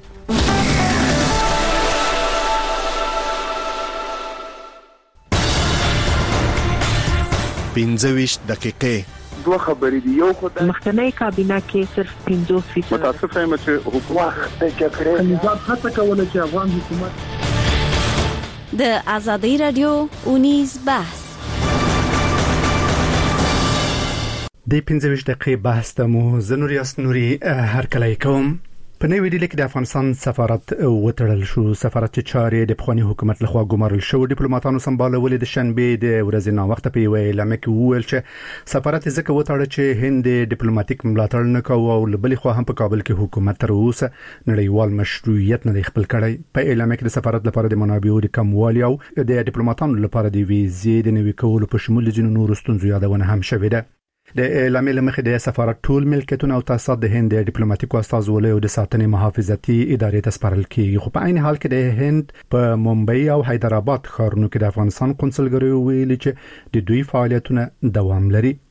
پنځويش دقیقې دوه خبرې دی. یو خدای مخکنی کابینه کې صرف 50% متاسف یم چې حکومت کې کړی نظام هڅه کوله چې افغان حکومت د ازادي رادیو اونیز بحث د 15 دقیقې بحث ته مو زنوریاس نوري هر کله کوم. په نوې ډیلي کې د افغانستان سفارت وتړل شو. سفارت چارې د پخوانی حکومت لخوا ګمارل شو. ډیپلوماټانو سمبالولې د شنبه د ورځې نه وخت په ویل لمکه وویل چې سفارت ځکه وتړل چې هند ډیپلوماټیک ملاتړ نه کوي او لبلې خو هم په کابل کې حکومت تر اوسه نړیوال مشروعیت نه خپل کړی. په اعلان کې د سفارت لپاره د منابعو د کموالي او د ډیپلوماټانو لپاره د ویزې د نوي کولو په شمول ځینو نور ستونزو یادونه هم شوې ده. د اعلان مخې د سفارت ټول ملکیتونه او تاسیسات د هند د ډیپلوماټیکو استازولۍ او د ساتنې محافظتي ادارې ته سپارل کیږي. خو په عین حال کې د هند په ممبئی او حیدرآباد ښارونو کې د افغانستان قونسلګریو ویلي چې د دوی فعالیتونه دوام لري.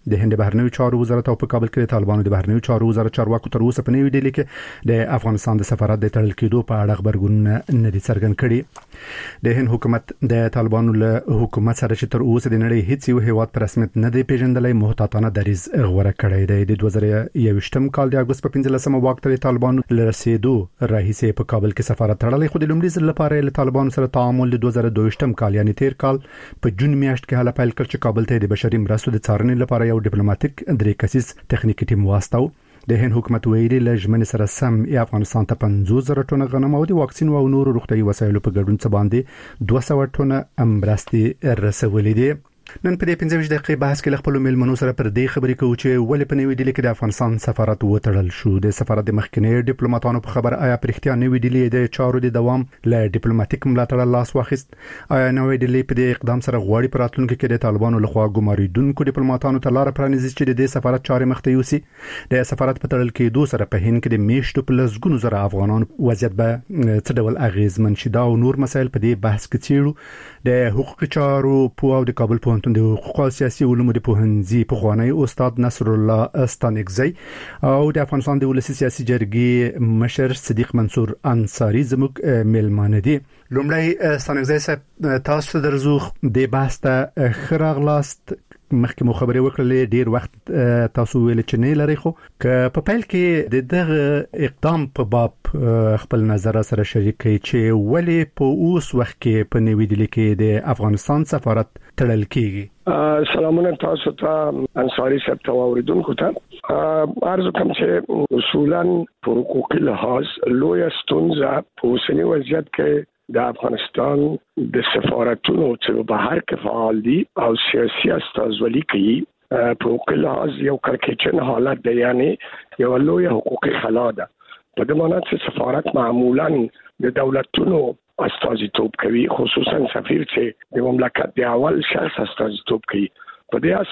د هند بهرنیو چارو وزارت او په کابل کې د طالبانو د بهرنیو چارو وزارت چارواکو تر اوسه په نوې ډیلي کې د افغانستان د سفارت د تړل کېدو په اړه خبرګون نه دي څرګند کړي. د هند حکومت د طالبانو له حکومت سره چې تر اوسه د نړۍ هیڅ یو هیواد په رسمیت نه دی پیژندلای محتاطانه دریځ غوړه کړی دی. د 2021 کال د اگست په 15مه واک ته طالبانو لرسېدو راهیسې په کابل کې سفارت تړلی، خو د لومړي ځل لپاره له طالبانو سره تعامل د 2022 کال یعنی تیر کال په جون میاشت کې هله پیل کړ چې کابل ته د بشري مرستو د څارنې لپاره یو ډیپلوماټیک درې کسیز تخنیکی ټیم واستاو. د هند حکومت ویلي لژمن سره سم افغانستان ته 50,000 ټنه غنم او د واکسین او نورو روغتیايي وسایلو په ګډون څخه باندې 200 ټنه مرستې رسولې دي. نن په دې 15 دقیقې بحث کې خپل ملمنو سره پر دې خبرې کوو چې ولې په نوې ډیلي کې د افغانستان سفارت وتړل شو. د سفارت د مخکنی ډیپلوماټانو په خبر آیا پرختیا نوې ډیلي د چارو د دوام له ډیپلوماټیک ملاتړ لاس واخیست؟ آیا نوې ډیلي په دې اقدام سره غواړي په راتلونکي کې د طالبانو لخوا ګماریدونکو ډیپلوماټانو ته لار پرانیزي چې د سفارت چارې مخته یوسي؟ د سفارت په تړل کېدو سره په هند کې د میشتو په لسګونو زره افغانانو وضعیت به څه ډول اغیزمن شي؟ دا او نور مسایل په دې بحث کې څیړو. د حقوقي چارو په او د کابل پوهنتون د حقوق سیاسي علومو د پوهنځي پخوانی استاد نصر الله استانکزی او د افغانستان د ولسی سیاسي جرګې مشر صدیق منصور انصاری زموږ ملمانه دي. لومړی استانکزی صاحب تاسو درزو د بحث ته خراغلاست. مخکې مو خبرې وکړلې ډیر وخت تاسو ویل چې نه لري، خو که په پیل کې د دغه اقدام په باب خپل نظر سره شریک کړئ چې ولې په اوس وخت کې په نوې ډیلي کې د افغانستان سفارت تړل کیږي. سلامونه تاسو ته انصاری صاحب ته اوریدونکو ته عرض کوم چې اصولاً په حقوقي لحاظ لوی ستونزه په اوسنی وضعیت کې د افغانستان د سفارتونو چې بهر کې فعال دي او سیاسي استازولي کوي په حقوقي لحاظ یو کړکېچن حالت دی، یعنی یو لوی حقوقي خلا ده. په دې معنی چې سفارت معمولاً د دولتونو استازیتوب کوي، خصوصا سفیر چې د مملکت د اول شخص استازیتوب کوي. په دې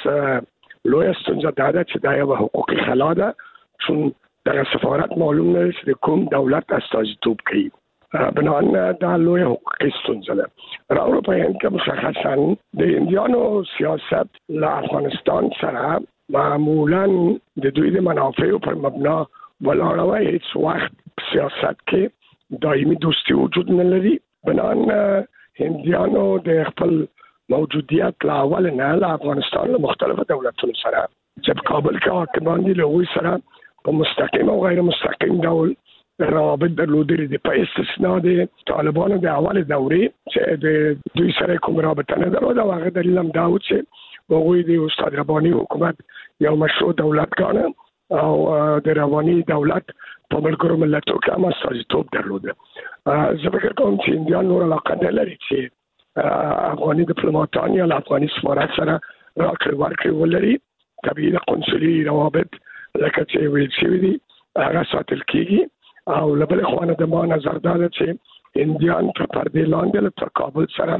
اساس لوی ستونزه ده چې دا یو حقوقي خلا ده، چون د سفارت معلوم نه چې د کوم دولت استازیتوب کوي. بنان دا لوی حقوقي ستونزه ده. راوړو په هند کې مشخصا د هندیانو سیاست له افغانستان سره معمولا د دوی د منافعو پر مبنا ولاړ وي. هیڅ وخت سیاست کې دایمي دوستي وجود نه لري. بنان هندیانو د خپل موجودیت لا اول نه له افغانستان له مختلفو دولتونو سره چې په کابل کې حاکمان دي له وی سره په مستقیم او غیر مستقیم ډول روابط درلودل دي. په استثناء د طالبانو د اول دورې چې د دوی سره کوم رابطه نه درلوده، هغه دلیل هم دا و چې هغوی د استاد رباني حکومت یو مشروع دولت ګاڼه او د رباني دولت په ملګرو ملتونو کې هم استازیتوب درلوده. زه فکر کوم چې هندیان نور علاقه نه لري چې افغاني ډیپلوماټان یا افغاني سفارت سره راکړې ورکړې ولري. طبیعي قونسلي روابط لکه چې ویل شوي دي هغه ساتل کېږي. او لبل خوانه د ما نظر دا چې هندیان په پردې لاندې له کابل سره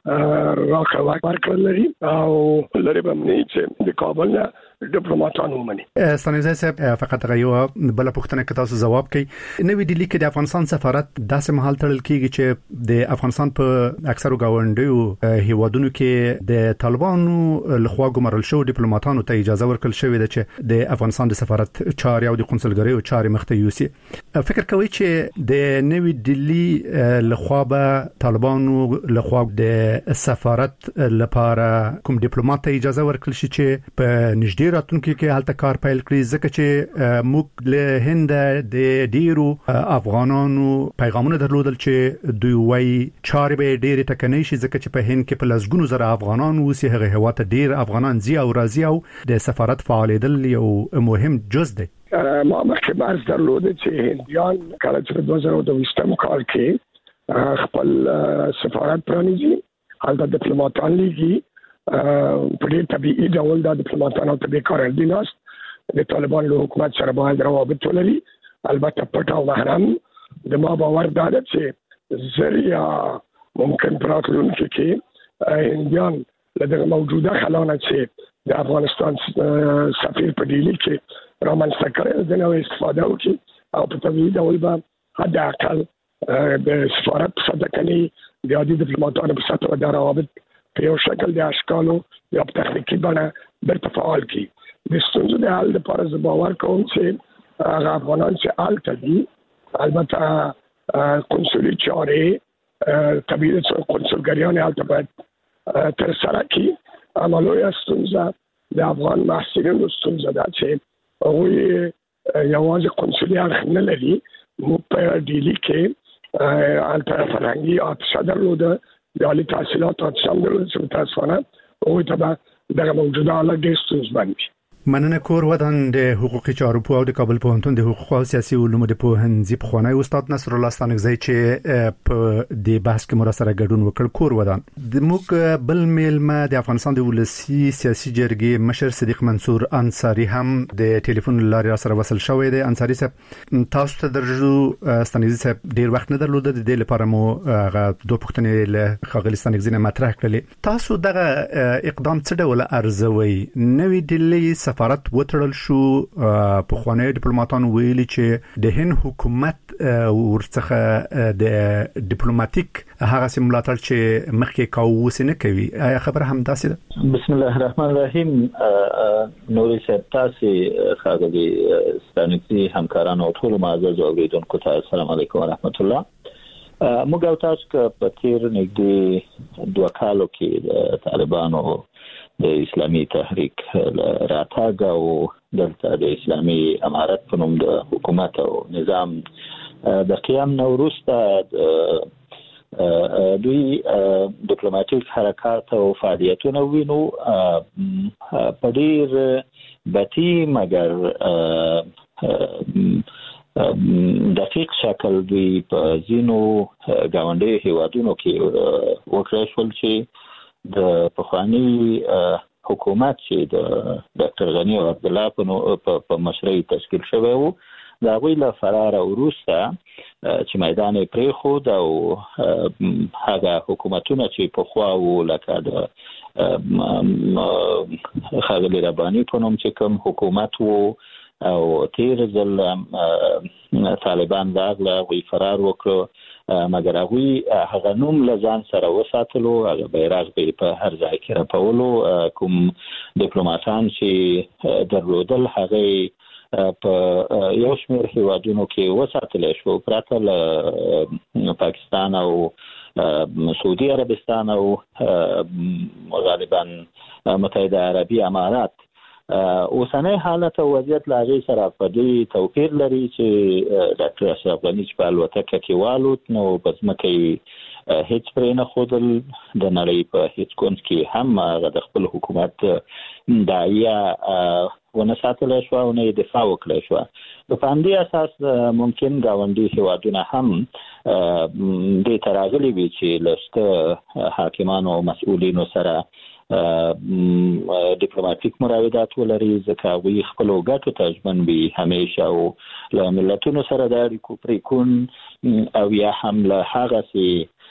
راکړه ورکړل لري او لري بمني چې د کابل نه ډیپلوماټان ومني. استانکزی صاحب فقط غيو بل پوښتنه کې تاسو جواب کړئ. نوې ډیلي کې د افغانستان سفارت داسې محل تړل کیږي چې د افغانستان په اکثرو گاونډیو هیوادونو کې د طالبانو لخوا ګمارل شو ډیپلوماټانو ته اجازه ورکړل شوې ده چې د افغانستان د سفارت چارې او د قونسلګرۍ چارې مخته یوسي. فکر کوي چې د نوې ډیلي لخوا به طالبانو لخوا د سفارت لپاره کوم ډیپلوماټ ته اجازه ورکړل شي چې په نږدې راتلونکي کې هلته کار پیل کړي، ځکه چې موږ له هند د ډیرو افغانانو پیغامونه درلودل چې دوی وايي چارې به ډېر ټکنۍ شي، ځکه چې په هند کې په لسګونو زره افغانان اوسي. هغه هوا ته ډیر افغانان زی او راځي او د سفارت فعالیدل یو مهم جز دی. ما مخکې بحث درلوده چې هندیان کله چې 2022 کال کې خپل سفارت پرانیزي، هلته ډیپلوماټان لګي. په دې طبيعي ډول د ډیپلوماټانو ته به کار دی ناست د طالبان له حکومت سره باید روابط ولري. البته پټ او محرم د ما باور دا ده چې ذریعہ ممکن پراتلونکي کې هندیان له موجوده خلانه چې د افغانستان سفیر په ډیلی کې رامنځته کړي د نوې استفاده وکړي او په طبيعي ډول به حد اقل د سفارت په سطح کې د عادي ډیپلوماټانو په سطح د روابط په یو شکل د اشکالو یا په تخنیکی باندې بیرته فعال کی د ستونزو د حل لپاره زه باور کوم چې هغه افغانان چې هلته دي البته کنسولي چارې طبیعي کنسولګریان هلته باید ترسره کی. اما لویه ستونزه د افغان محصلینو ستونزه ده چې هغوی یوازې کنسولي اړخ نه لري. موږ په ډیلي کې هلته فرهنګي آتشه درلوده د عالي تحصیلات آتشه هم درلوده چې متاسفانه هغوی ته به دغه موجوده حالت ډېر ستونزمن وي. مننه کور ودان د حقوقي چارو په او د کابل پوهنتون د حقوق او سیاسي علومو د پوهنځي پخوانی استاد نصر الله ستانکزی چې په د بحث کې مرسته ګډون وکړ. کور ودان د موږ بل میلمه د افغانستان د ولسی سیاسي جرګې مشر صدیق منصور انصاری هم د ټلیفون لارې سره وصل شوی دی. انصاری صاحب تاسو ته درجو ستانکزی صاحب ډیر وخت نه درلود د دې لپاره مو هغه دوه پوښتنې له خاغلی ستانکزی نه مطرح کړلې. تاسو دغه اقدام څه ډول ارزوي؟ نوې ډیلي سفارت وتړل شو، په خوانی ډیپلوماټانو ویلي چې د هند حکومت ورڅخه د ډیپلوماټیک هغه سیمولاتر چې مخکې کاوه نه کوي. آیا خبره هم داسې ده؟ بسم الله الرحمن الرحیم. نوري صاحب تاسو خاغلی ستانکزی همکارانو ټول معزز اوریدونکو ته السلام علیکم ورحمت الله. موږ او تاسو په تیر نږدې 2 کالو کې د طالبانو د اسلامي تحریک راتګ او دلته د اسلامي امارت په نوم د حکومت او نظام د قیام نو وروسته دوی ډیپلوماټیک حرکات او فعالیتونه وینو په ډیر بتی مګر دقیق شکل دوی په زینو گاونډي هیوادونو کې وکړل شول چې د پخوانی حکومت چې د ډاکټر غنی او عبد الله په مشرۍ تشکیل شوی وو دا غوی له فرار وروسته چې میدان پرې خود او هغه حکومتونه چې په خوا وو لکه د خاغلی ربانی په نوم چې کوم حکومت وو او تیر ځل طالبان راغله غوی فرار وکړو مګر هغه نوم لزان سره وساتلو، هغه بیرغ به په هر ځای کې راپولو. کوم ډیپلوماټان چې درلودل هغه په یو شمېر هیوادونو کې وساتل شو، پرته له پاکستان او سعودي عربستان او غالبا متحده عربي امارات. اوسنۍ حالت او وضعیت لاغي سره په دې توپیر لري چې ډاکټر اشرف غنی چې په الوتکه کې والوت نو بس مکه هیڅ پرې نه خودل د نړۍ په هیڅ کونج کې هم د خپل حکومت داعیه ونه ساتل شو او نه دفاع وکړل شو. په همدې اساس ممکن گاونډي هیوادونه هم د تراغلي وی چې لسته حاکمانو او مسؤلینو سره ډیپلوماټیک مراودات ولري، ځکه وی خپل ګټو ته ژمن وي همیشه او له ملتونو سره د اړیکو پریکون او یا هم له هغه سي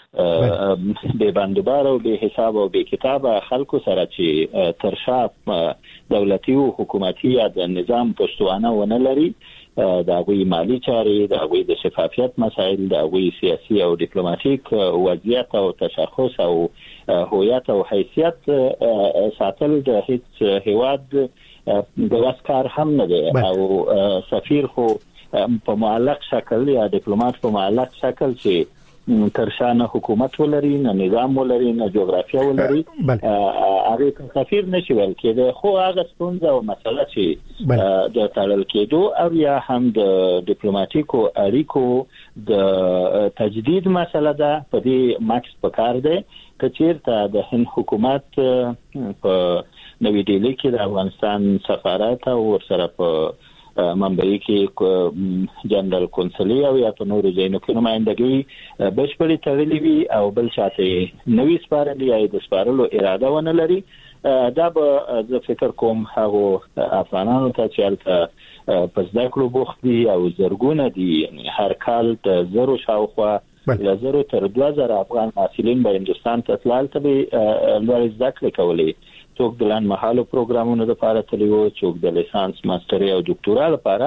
به بندوبار او به حساب او به کتابه خلکو سره چې ترشاف دولتي او حکومتي د نظام پښتوانه ونه لري، د غوي مالی چارې، د غوي د شفافیت مسایل، د غوي سیاسي او ډیپلوماټیک وضعیت او تشخص او هویت او حیثیت ساتل د هیڅ هیواد د واسکار هم نه دی او سفیر خو په معلق شکل یا ډیپلوماټ په معلق شکل چې ترشانه حکومت ولري، نه نظام ولري، نه جغرافیه ولري، هغه سفیر نشي ول کېده. خو هغه ستونزه او مسله چې د تړل کېدو او یا هم د ډیپلوماټیکو اړیکو د تجدید مسله ده، په دې ماکس پکار دی کچیرته د هند حکومت په نوې ډیلي کې د افغانستان سفارت او ورسره په منبعي کې جنرال کونسلي او یا په نورو ځایونو کې نمائندګي بشپړي تړلې وي او بل شاته نوې سپارلې یا د سپارلو اراده ونه لري، دا به زه فکر کوم هغه افغانانو ته چې هلته په زده کړو بوخت دي او زرګونه دي، یعنی هر کال د زرو شاوخوا له 1000 تر 2000 افغان محصلین به هندستان ته تلل ته لوړ زده کړې کولې. څوک د لاندمهالو پروګرامونو لپاره تللی وو، څوک د لیسانس ماستري او ډاکټورا لپاره،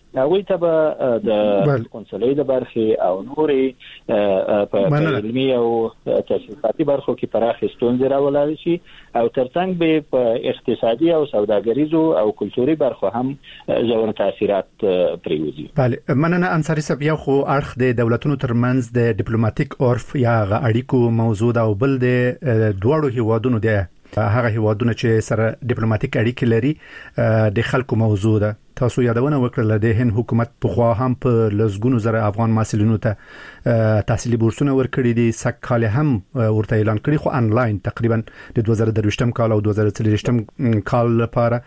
هغه ته به د قونسلۍ د برخې او نورې په علمي او تشریفاتي برخو کې پراخ ستونزې راولای شي او ترڅنګ به په اقتصادي او سوداګریزو او کلتوري برخو هم ژور تاثیرات پریوزي. بله، مننه انصاری صاحب. یو خو اړخ د دولتونو ترمنځ د ډیپلوماټیک عرف یا اړیکو موضوع او بل د دوړو هیوادونو د هغه هیوادونو چې سره ډیپلوماټیک اړیکې لري د خلکو موضوع ده. تاسو یادونه وکړه د هند حکومت په خوا هم په لزګونو زره افغان محصلینو ته تحصیلي بورسونه ورکړي دي. سږ کال هم ورته اعلان کړي، خو انلاین تقریبا د 2023 کال او 2024 کال لپاره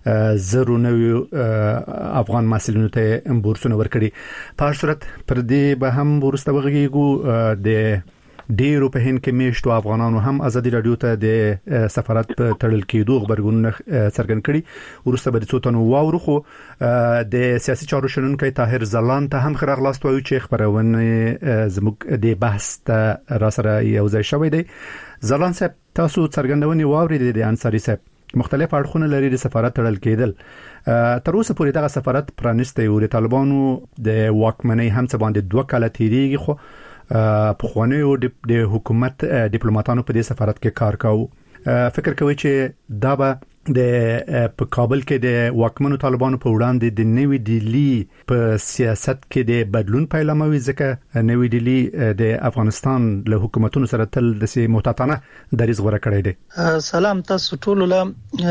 0.9 افغان محصلینو ته بورسونه ورکړي. په هر صورت پر دې به هم ورسته وغږیږو. د ډیرو په هند کې میشتو افغانانو هم ازادي رادیو ته د سفارت په تړل کېدو خبرګونونه څرګند کړي. ورسته به د څو تنو واورو، خو د سیاسي چارو شنونکي طاهر زلان ته هم خراغلاست وایي چې خبرونه زموږ د بحث ته را سره یو ځای شوی دی. زلان صاحب، تاسو څرګندونې واورېدې د انصاری صاحب مختلف اړخونه لري د سفارت تړل کېدل. تر اوسه پورې دغه سفارت پرانیستی و. د طالبانو د واکمنۍ هم څه باندې 2 کاله تیریږي، خو په خوانیو د حکومت ډیپلوماټانو په دې سفارت کې کار کاوه. فکر کوي چې دا به د په کابل کې د واکمنو طالبانو په وړاندې د نوې ډیلی په سیاست کې د بدلون پیلاموي، ځکه نوې ډیلی د افغانستان له حکومتونو سره تل د سي محتاطانه دریځ غوړه کړی دی. سلام تاسو ټول له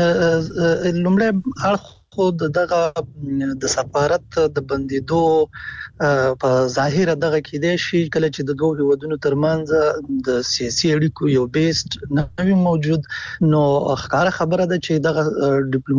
لومړی اړخ خود دغه د سفارت د بندیدو په ظاهر دغه کې دی شي کله چې د دوه هیوادونو ترمنځ د سیاسي اړیکو یو بیسټ نه موجود، نو ښکاره خبره ده چې دغه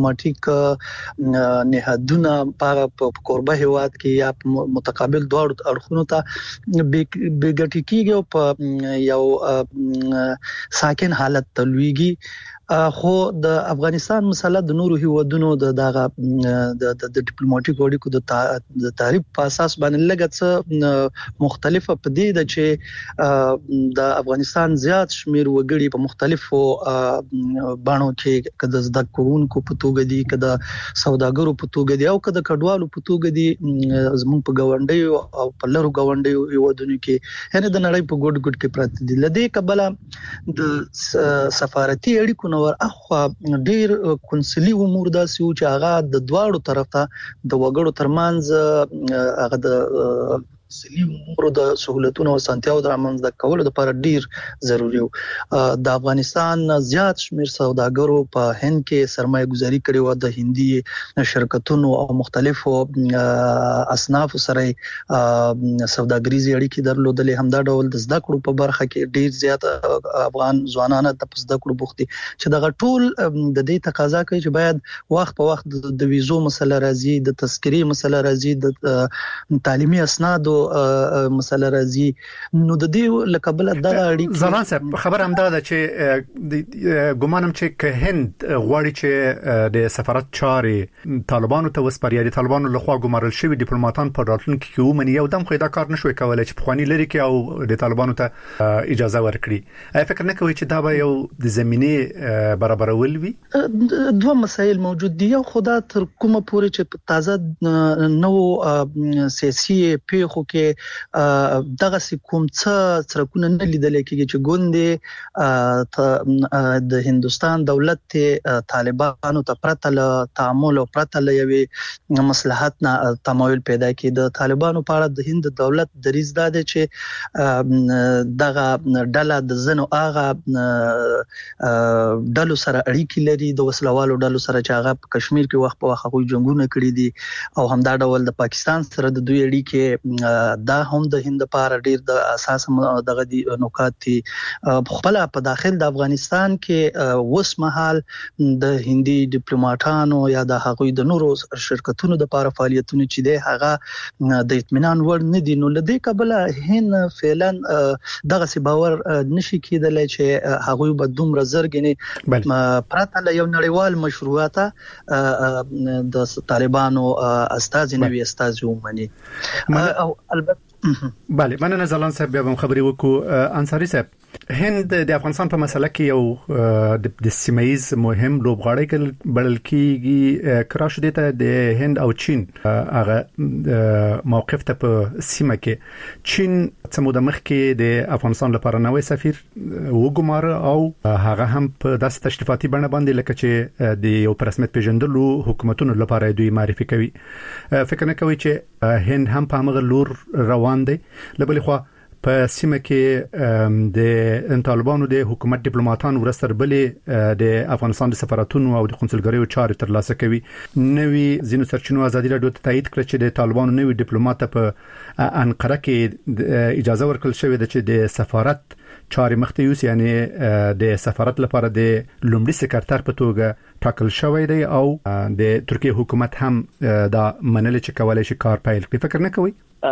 ډیپلوماټیک نهادونه په قربه هیواد کې یا متقابل دواړو اړخونو ته بګټی کیږي او په یو ساکن حالت تلويږي. خو د افغانستان مسله د نورو هیوادونو دغه د ډیپلوماټیک اړیکو د تعریف په اساس باندې لږ مختلفه پدې ده چې د افغانستان زیات شمیر وګړي په مختلفو بڼو کې کده زده کوونکو په توګه دي، کده سوداګرو په توګه دي او کده کډوالو په توګه دي زموږ په گاونډیو او په لرو گاونډیو هیوادونو کې، یعنی د نړۍ په ګډ ګډ کې پراته دي. لدې کبله د سفارتي اړیکو نور اخوا ډیر کونسلي امور داسې و چې هغه د دواړو طرف ته د وګړو ترمنځ هغه د سلی امور د سہولتونو او سنتیاو د رامنځته کولو لپاره ډیر ضروری و. د افغانستان زیات شمیر سوداګرو په هند کې سرمایه گذاري کړې و، د هندي شرکتونو او مختلفو اصناف سره سوداګریزي اړیکې درلودلې. همدا ډول د زده کړو په برخه کې ډیر زیات افغان ځوانان د زده کړو بوختي چې دغه ټول د دې تقاضا کوي چې باید وخت په وخت د ویزو مسله راځي، د تذکری مسله راځي، د تعلیمي اسناد مسله راځي. نو د دې لکبل دغه اړیکې زلان صاحب خبر هم ده چې ګومانم چې که هند غواړي چې د سفارت چارې طالبانو ته وسپاري، د طالبانو لخوا ګمارل شوی ډیپلوماټان په راتلونکي کې ومني، یو دم خو دا کار نشوي کولای چې پخوانی لري کې او د طالبانو ته اجازه ورکړي. فکر نه کوي چې دا به یو د زمينه برابرول وي؟ دوه مسایل موجود دي. یو خدا تر کومه پورې چې تازه نو سیاسي پیښو کې دغه کوم څه څرکونه نه لیدل کېږي چې ګوندې د هندستان دولت ته طالبانو ته پرته له تعامل او پرته له یوې مصلحت نه تمایل پیدا کړي. د طالبانو په اړه د هند دولت دریځ دا دی چې دغه ډله د زنو هغه ډلو سره اړیکې لري، د وسلوالو ډلو سره چې هغه په کشمیر کې وخت په وخت هغوی جنگونه کړي دي، او همدا ډول د پاکستان سره د دوی اړیکې دا هم د هند لپاره ډیر د اساس دغه دي نکات دي. خپل په داخل د افغانستان کې وس محل د هندي ډیپلوماټانو یا د هغوی د نورو شرکتونو د لپاره فعالیتونه چې دی هغه د اطمینان وړ نه دي. نو لدې کبله هند فعلا دغه سی باور نشي کېدلی چې هغوی به دومره زرګنی پرته له یو نړیوال مشروعیت د طالبانو استازي نوي استازي ومني. او البته بله، مننه زلان صاحب. بیا هم خبرې وکړو. انصاری صاحب، هند د افغانستان په مسله کې یو د سیمایز مهم لوبغاړی بلل کېږي کراش دیته د هند او چین هغه موقف ته په سیمه کې چین څمو د مخ کې د افغانستان لپاره نوې سفیر وګمار او هغه هم په داسې تشریفاتي بڼه باندې لکه چې د یو رسمیت پیژندلو حکومتونو لپاره دوی معرفي کوي. فکر نه کوي چې هند هم په هغه لور روان دی. لبلې خو په سیمه کې د طالبانو د حکومت ډیپلوماټان ورستر بلې د افغانستان د سفارتونو او د قونسلګریو چارې ترلاسه کوي. نوې زینو سرچینو ازادي رادیو ته تایید کړ چې د طالبانو نوې ډیپلوماټ په انقره کې اجازه ورکړل شوې ده چې د سفارت چارې مخته یوسي، یعنی د سفارت لپاره د لومړي سکرټر په توګه ټاکل شوی دی او د ترکیه حکومت هم دا منل چې کولای شي کار پیل کړي. فکر نه کوي؟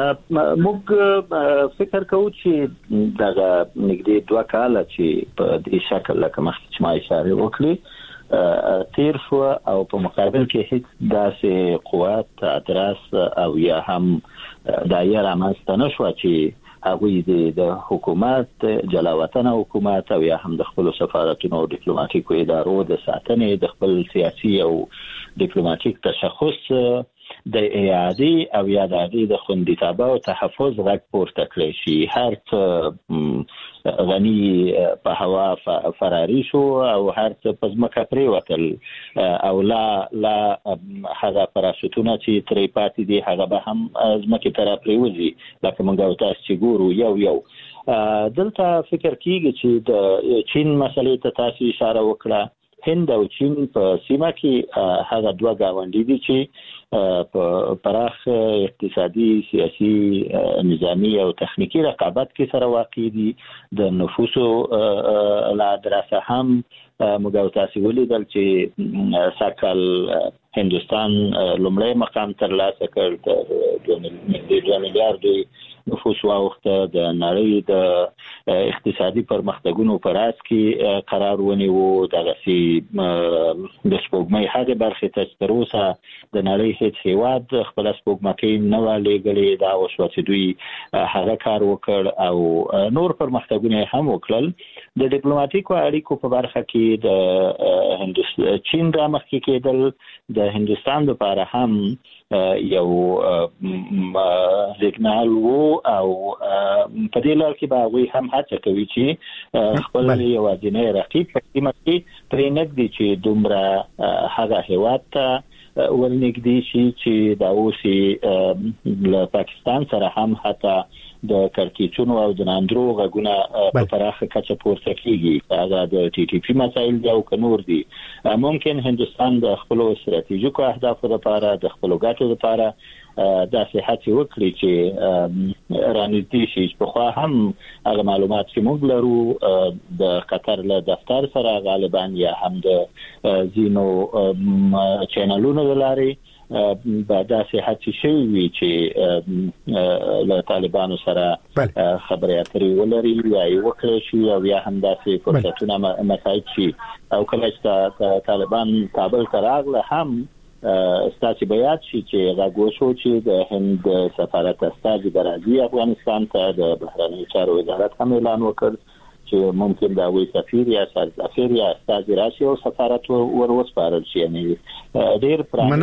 موږ فکر کوو چې دغه نږدې 2 کاله چې په دې شکل لکه مخکې چې ما اشاره وکړې تیر شو او په مقابل کې هیڅ داسې قوت ادراس او یا هم دایره رامنځته نشو چې هغه د حکومت جلاوطن حکومت او یا هم د خپل سفارتونو او ډیپلوماټیکو ادارو د ساتنې د خپل سیاسي او ډیپلوماټیک تشخص د اعاده او یا د خوندیتابه او تحفظ غږ پورته کړی شي. هر څه غني په هوا فراری شو او هر څه په ځمکه پریوتل او لا هغه پراشوتونه چې ترې پاتې دي هغه به هم ځمکه تر پریوځي لکه موږ تاسو چې ګورو یو دلته فکر کیږي چې د چین مسلې ته تاسو اشاره وکړه. هند او چین په سیمه کې هغه 2 گاونډي دي چې په پراخ اقتصادي، سیاسي، نظامی او تخنیکی رقابت کې سره واقع دي. د نفوسو لا دراسه هم موږ تاسو ولیدل چې ساکل هندستان لومړی مقام ترلاسه کړ، 2 میلیارډ نفوس واوخته، د نړۍ د اقتصادي پرمختګونو په راس کې قرار ونیو. دغه سي د سپوږمۍ هغه برخه ته تر اوسه د نړۍ هیڅ هیواد خپل سپوږمۍ نه والېږلې، دا اوس چې دوی هغه کار وکړ او نور پرمختګونه هم وکړل. د ډیپلوماټیکو اړیکو په برخه کې د چین د مخکې کېدل د هندستان لپاره هم یو سیګنال وو او په دې لار کې به وي هم هڅه کوي چې خپل یوازینی رقیب په سیمه کې پرې نږدې چې دومره هغه هیواد ته ورنږدې شي چې دا اوسې له پاکستان سره هم حتی د کړکېچونو او د ناندرو غږونه په پراخه کچه پورته کیږي. هغه د ټي ټي پی مسایل دی او کنور دي. ممکن هندستان د خپل استراتیژیکو اهدافو لپاره د خپل ګټو لپاره د صحت وکړي چې رانږدې شي. په خو هم هغه معلومات چې موږ لرو د قطر له دفتر سره غالبا یا هم د زینو چینلونو لاري بعد صحت شي وی چې له طالبانو سره خبرې اترې ولري یا وکړي شي او یا هم داسې فرصتونه مساعد شي او کله چې طالبان کابل ته راغله هم ستاسو بیات شي چې راغوښو چې د هند سفارت استاد برازي افغانستان ته د بهرنی چارو وزارت هم اعلان وکړ چې ممکن دا وي سفیر یا سفیر یا استاد راشي او سفارت وروسپارل شي. یعنی ډیر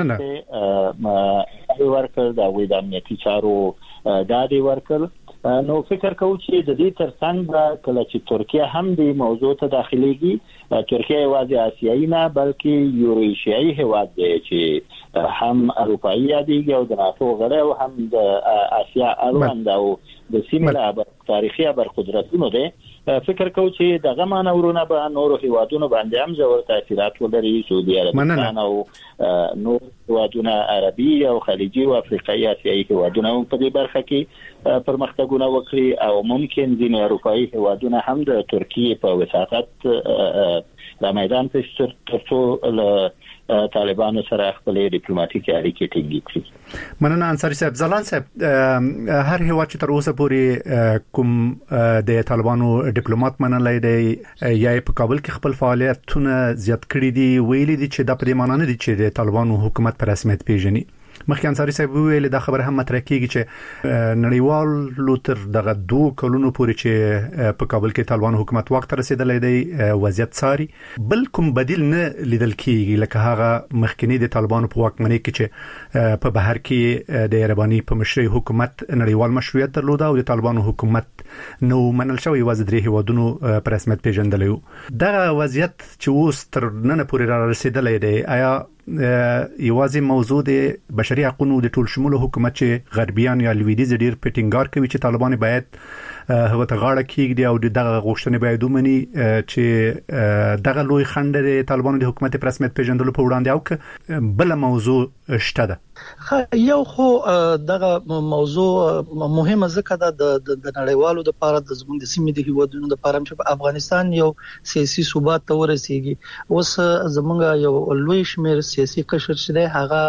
پرانسته ورکر دا وي د امنیتي چارو دادي ورکر. نو فکر کوم چې د دې ترڅنګ کله چې ترکیه هم د موضوع ته داخليږي، ترکیه یوازې آسیایي نه بلکې یوریشیایي هیواد دی چې هم اروپایي یادېږي او د ناتو غړی او هم د آسیا اړوند او د سیمه تاریخي ابرقدرتونو دی. فکر کوم چې دغه مانورونه به نورو هیوادونو باندې هم ژور تاثیرات ولري. سعودي عربستان او نور هیوادونه عربي او خلیجي او افریقایي آسیایي هیوادونه په دې برخه کې پرمختګونه وکړي او ممکن ځینې اروپایي هیوادونه هم د ترکیه په وساطت د میدان په ترڅو طالبانو سره خپل ډیپلوماټیکي اړیکې ټینګې کړي. مننه انصاری صاحب. ځلان صاحب، هر هیواد چې تر اوسه پورې کوم د طالبانو ډیپلوماټ منلای دی یا په کابل کې خپل فعالیتونه زیات کړي دي، ویلي دي چې د پرې معنی نه دي چې د طالبانو حکومت په رسمیت پیژني. مخکې انصاری صاحب ویل دا خبره هم مطرح کیږي چې نړیوال لوتر دغه 2 کلونو پورې چې په کابل کې طالبان حکومت وخت رسیدلې دی وضعیت ساري بل کوم بدیل نه لیدل کیږي لکه هغه مخکنی د طالبانو په واکمنۍ کې چې په بهر کې د ایربانی په مشرۍ حکومت نړیوال مشروعیت درلود او د طالبانو حکومت نو منل شوی وزیر درې هیوادونو په رسمیت پیژندل یو دا وضعیت چې اوس تر نن پورې را رسیدلې دی آیا یوازې موضوع د بشري حقوقو د ټول شموله حکومت چې غربیان یا لویدیز ډیر پټینګار کوي چې طالبان باید هغه ته غاړه کېږدي او دغه غوښتنې باید ومني چې دغه لوی خنډ د طالبانو د حکومت په رسمیت پیژندلو په وړاندې او بل موضوع شته ده یو خو دغه موضوع مهمه ځکه د نړیوالو د لپاره د زموږ د سیمې د هیوادونو د لپاره چې په افغانستان یو سیاسي ثبات ته ورسیږي اوس زموږ یو لوی شمیر سیاسي قشر چې دی هغه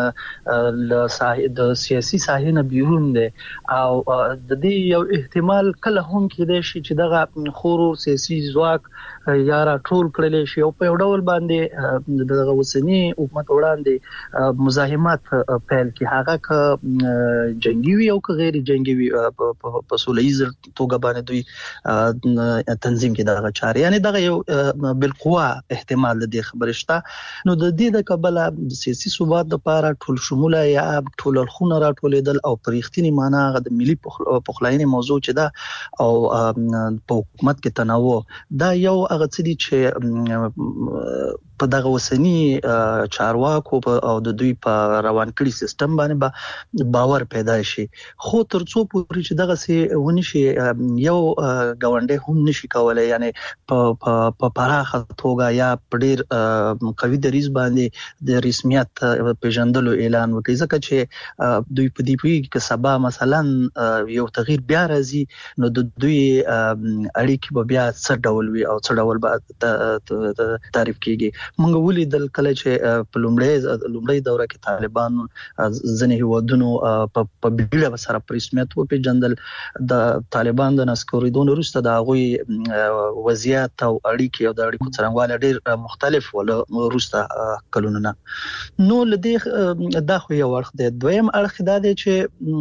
د سیاسي ساحې نه بیرون دی او د دې یو احتمال کله هم کېدای شي چې دغه خورو سیاسي ځواک یا را ټول کړل شي او په ډول باندې دغه وسنی حکومت وړاندې مزاحمت پیل کی هغه ک جنگي وي او ک غیر جنگي وي په سولهیز توګه باندې دوی تنظیم کې دغه چاري یعنی دغه یو بالقوه احتمال د خبرې شته نو د دې د قبله د سیاسي ثبات لپاره ټول شموله یا ټول الخونه راټولیدل او پرېختنی معنی غو د ملي پخلاینې موضوع چې دا او په حکومت کې تنوع دا یو هغه څه دي چې په دغه وسنی چارواکو او د دوی په روان کړي سیستم باندې باور پیدا شي خو ترڅو پورې چې دغه سي ونی شي یو غونډه هم نشي کولای یعنی په پراخه توګه یا په ډیر قوي دریز باندې د رسمیت پیژندلو اعلان وکړي ځکه چې دوی په دې پیږي چې سبا مثلا یو تغییر بیا راځي نو د دوی اړیکې به بیا څه ډول وي او څه ډول به تعریف کیږي موږ ولیدل کله چې په لومړی دوره کې طالبان ځنې هیوادونو په بیړه سره رسمیت وپیژندل د طالبان د نسکوریدون وروسته د هغوی وضعیت او اړیکې او د اړیکو څرنګوالی ډېر مختلف ول وروسته کلونه نو لدې دا خو یو اړخ دی دویم اړخ دا دی چې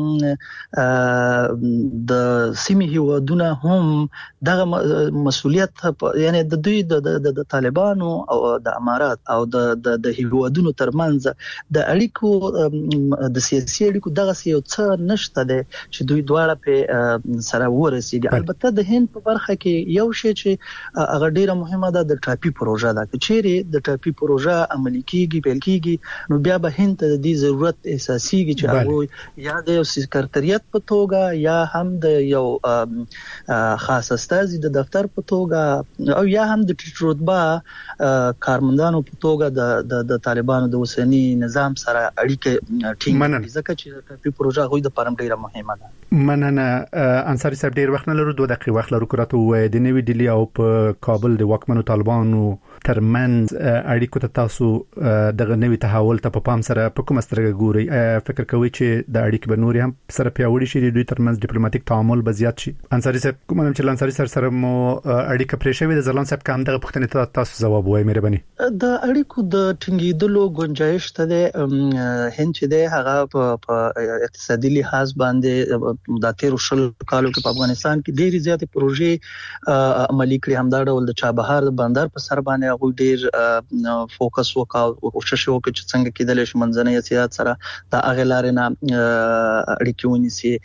د سیمې هیوادونه هم دغه مسؤلیت یعنی د دوی د طالبانو او د امارات او د هیوادونو ترمنځ د اړیکو د سیاسي اړیکو دغه یو څه نشته دی چې دوی دواړه په سره ورسېږي البته د هند په برخه کې یو شی چې هغه ډیره مهمه ده د ټاپي پروژه ده چې د ټاپي پروژه عملي کیږي پیل کیږي نو بیا به هند ته د ضرورت احساسيږي چې هغه یا د سکرټریات په توګه یا هم د یو خاص استازي د دفتر په توګه او یا هم د رتبه کارمندانو په توګه د طالبانو د وسنی نظام سره اړیکه ټینګ ځکه چې ټاپي پروژه غوي د پرم ډیره مهمه ده مننه انصاری صاحب ډیر وخت نه لرو 2 دقیقې وخت لرو کراته وای د نوې ډیلی او په کابل د واکمنو طالبانو ترمنځ اړیکو ته تاسو دغه نوې تحول ته په پام سره په کومه سترګه ګوري فکر کوي چې د اړیکې به نور هم سره پیاوړي شي د دوی ترمنځ ډیپلوماټیک تعامل به زیات شي انصاری صاحب کوم چې انصاری سره مو اړیکه پرې شوې د زلان صاحب کوم دغه پوښتنې ته تاسو جواب وایي مهرباني د اړیکو د ټینګېدلو گنجائش ته هند چې ده هغه په اقتصادي لحاظ باندې د 13 کالو کې په افغانستان کې ډېری زیاتې پروژې عملي کړې همدا ډول د چابهار بندر په سر باندې هغه ډېر فوکس وکاو او کوشش وکړ چې څنګه کېدل شي منځنۍ سیاست سره د اغلار نه اړیکې ونیسي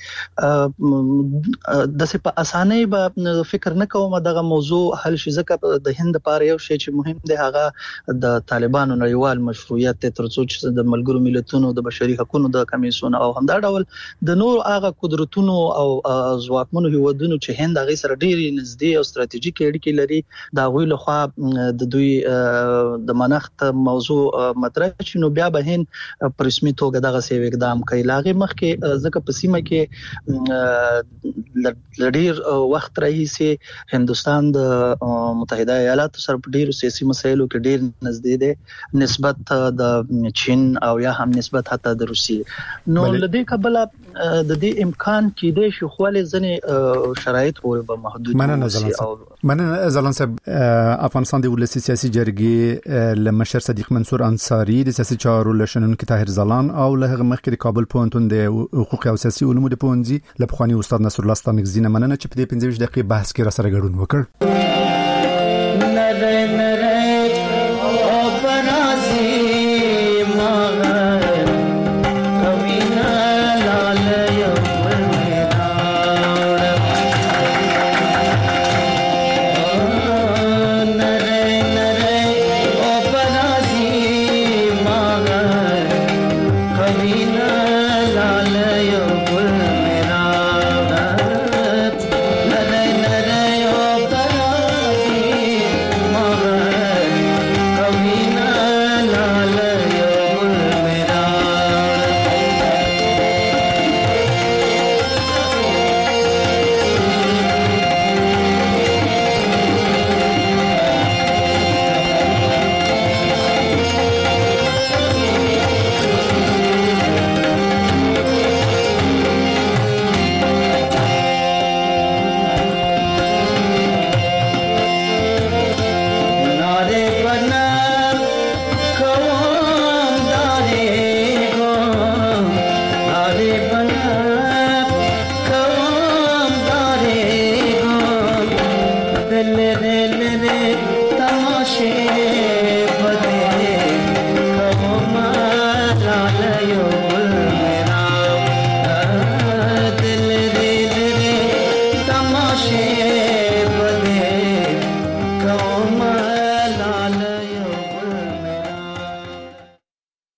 د څه په اسانۍ به فکر نه کوم دغه موضوع حل شي ځکه د هند لپاره یو شی چې مهم دی هغه د طالبانو نړیوال مشروعیت ترڅو چې د ملګرو ملتونو د بشري حقوقو د کمیسیون او همدا ډول د نور هغه قدرتونو او ځواکمنو هیوادونو چې هند هغه سره ډېری نږدې او ستراتیژیک اړیکې لري دا غوي لخوا د دوی د منښت موضوع مطرح شنو بیا به هند پر رسمي توګه دغه سی اقدام کوي لاغه مخکې ځکه په سیمه کې لډیر وخت راهیسي هندستان د متحده ایالاتو سره په ډیرو سیاسي مسایلو کې ډیر نږدې دي نسبت د چین او یا هم نسبت حتی د روسیې نو لدې قبله د دې امکان کې د شخوالې ځنې شرایط پورې به محدود او مننه زلان صاحب. افغانستان د ولسی سیاسي جرګې لمشر صدیق منصور انصاری د سیاسي چارو لشنونکو طاهر زلان او له مخکې د کابل پوهنتون د حقوق او سیاسي علومو د پوهنځي لپخوانی استاد نصر الله ستانکزی نه مننه چې په دې 15 دقیقې بحث کې را سره ګډون وکړ.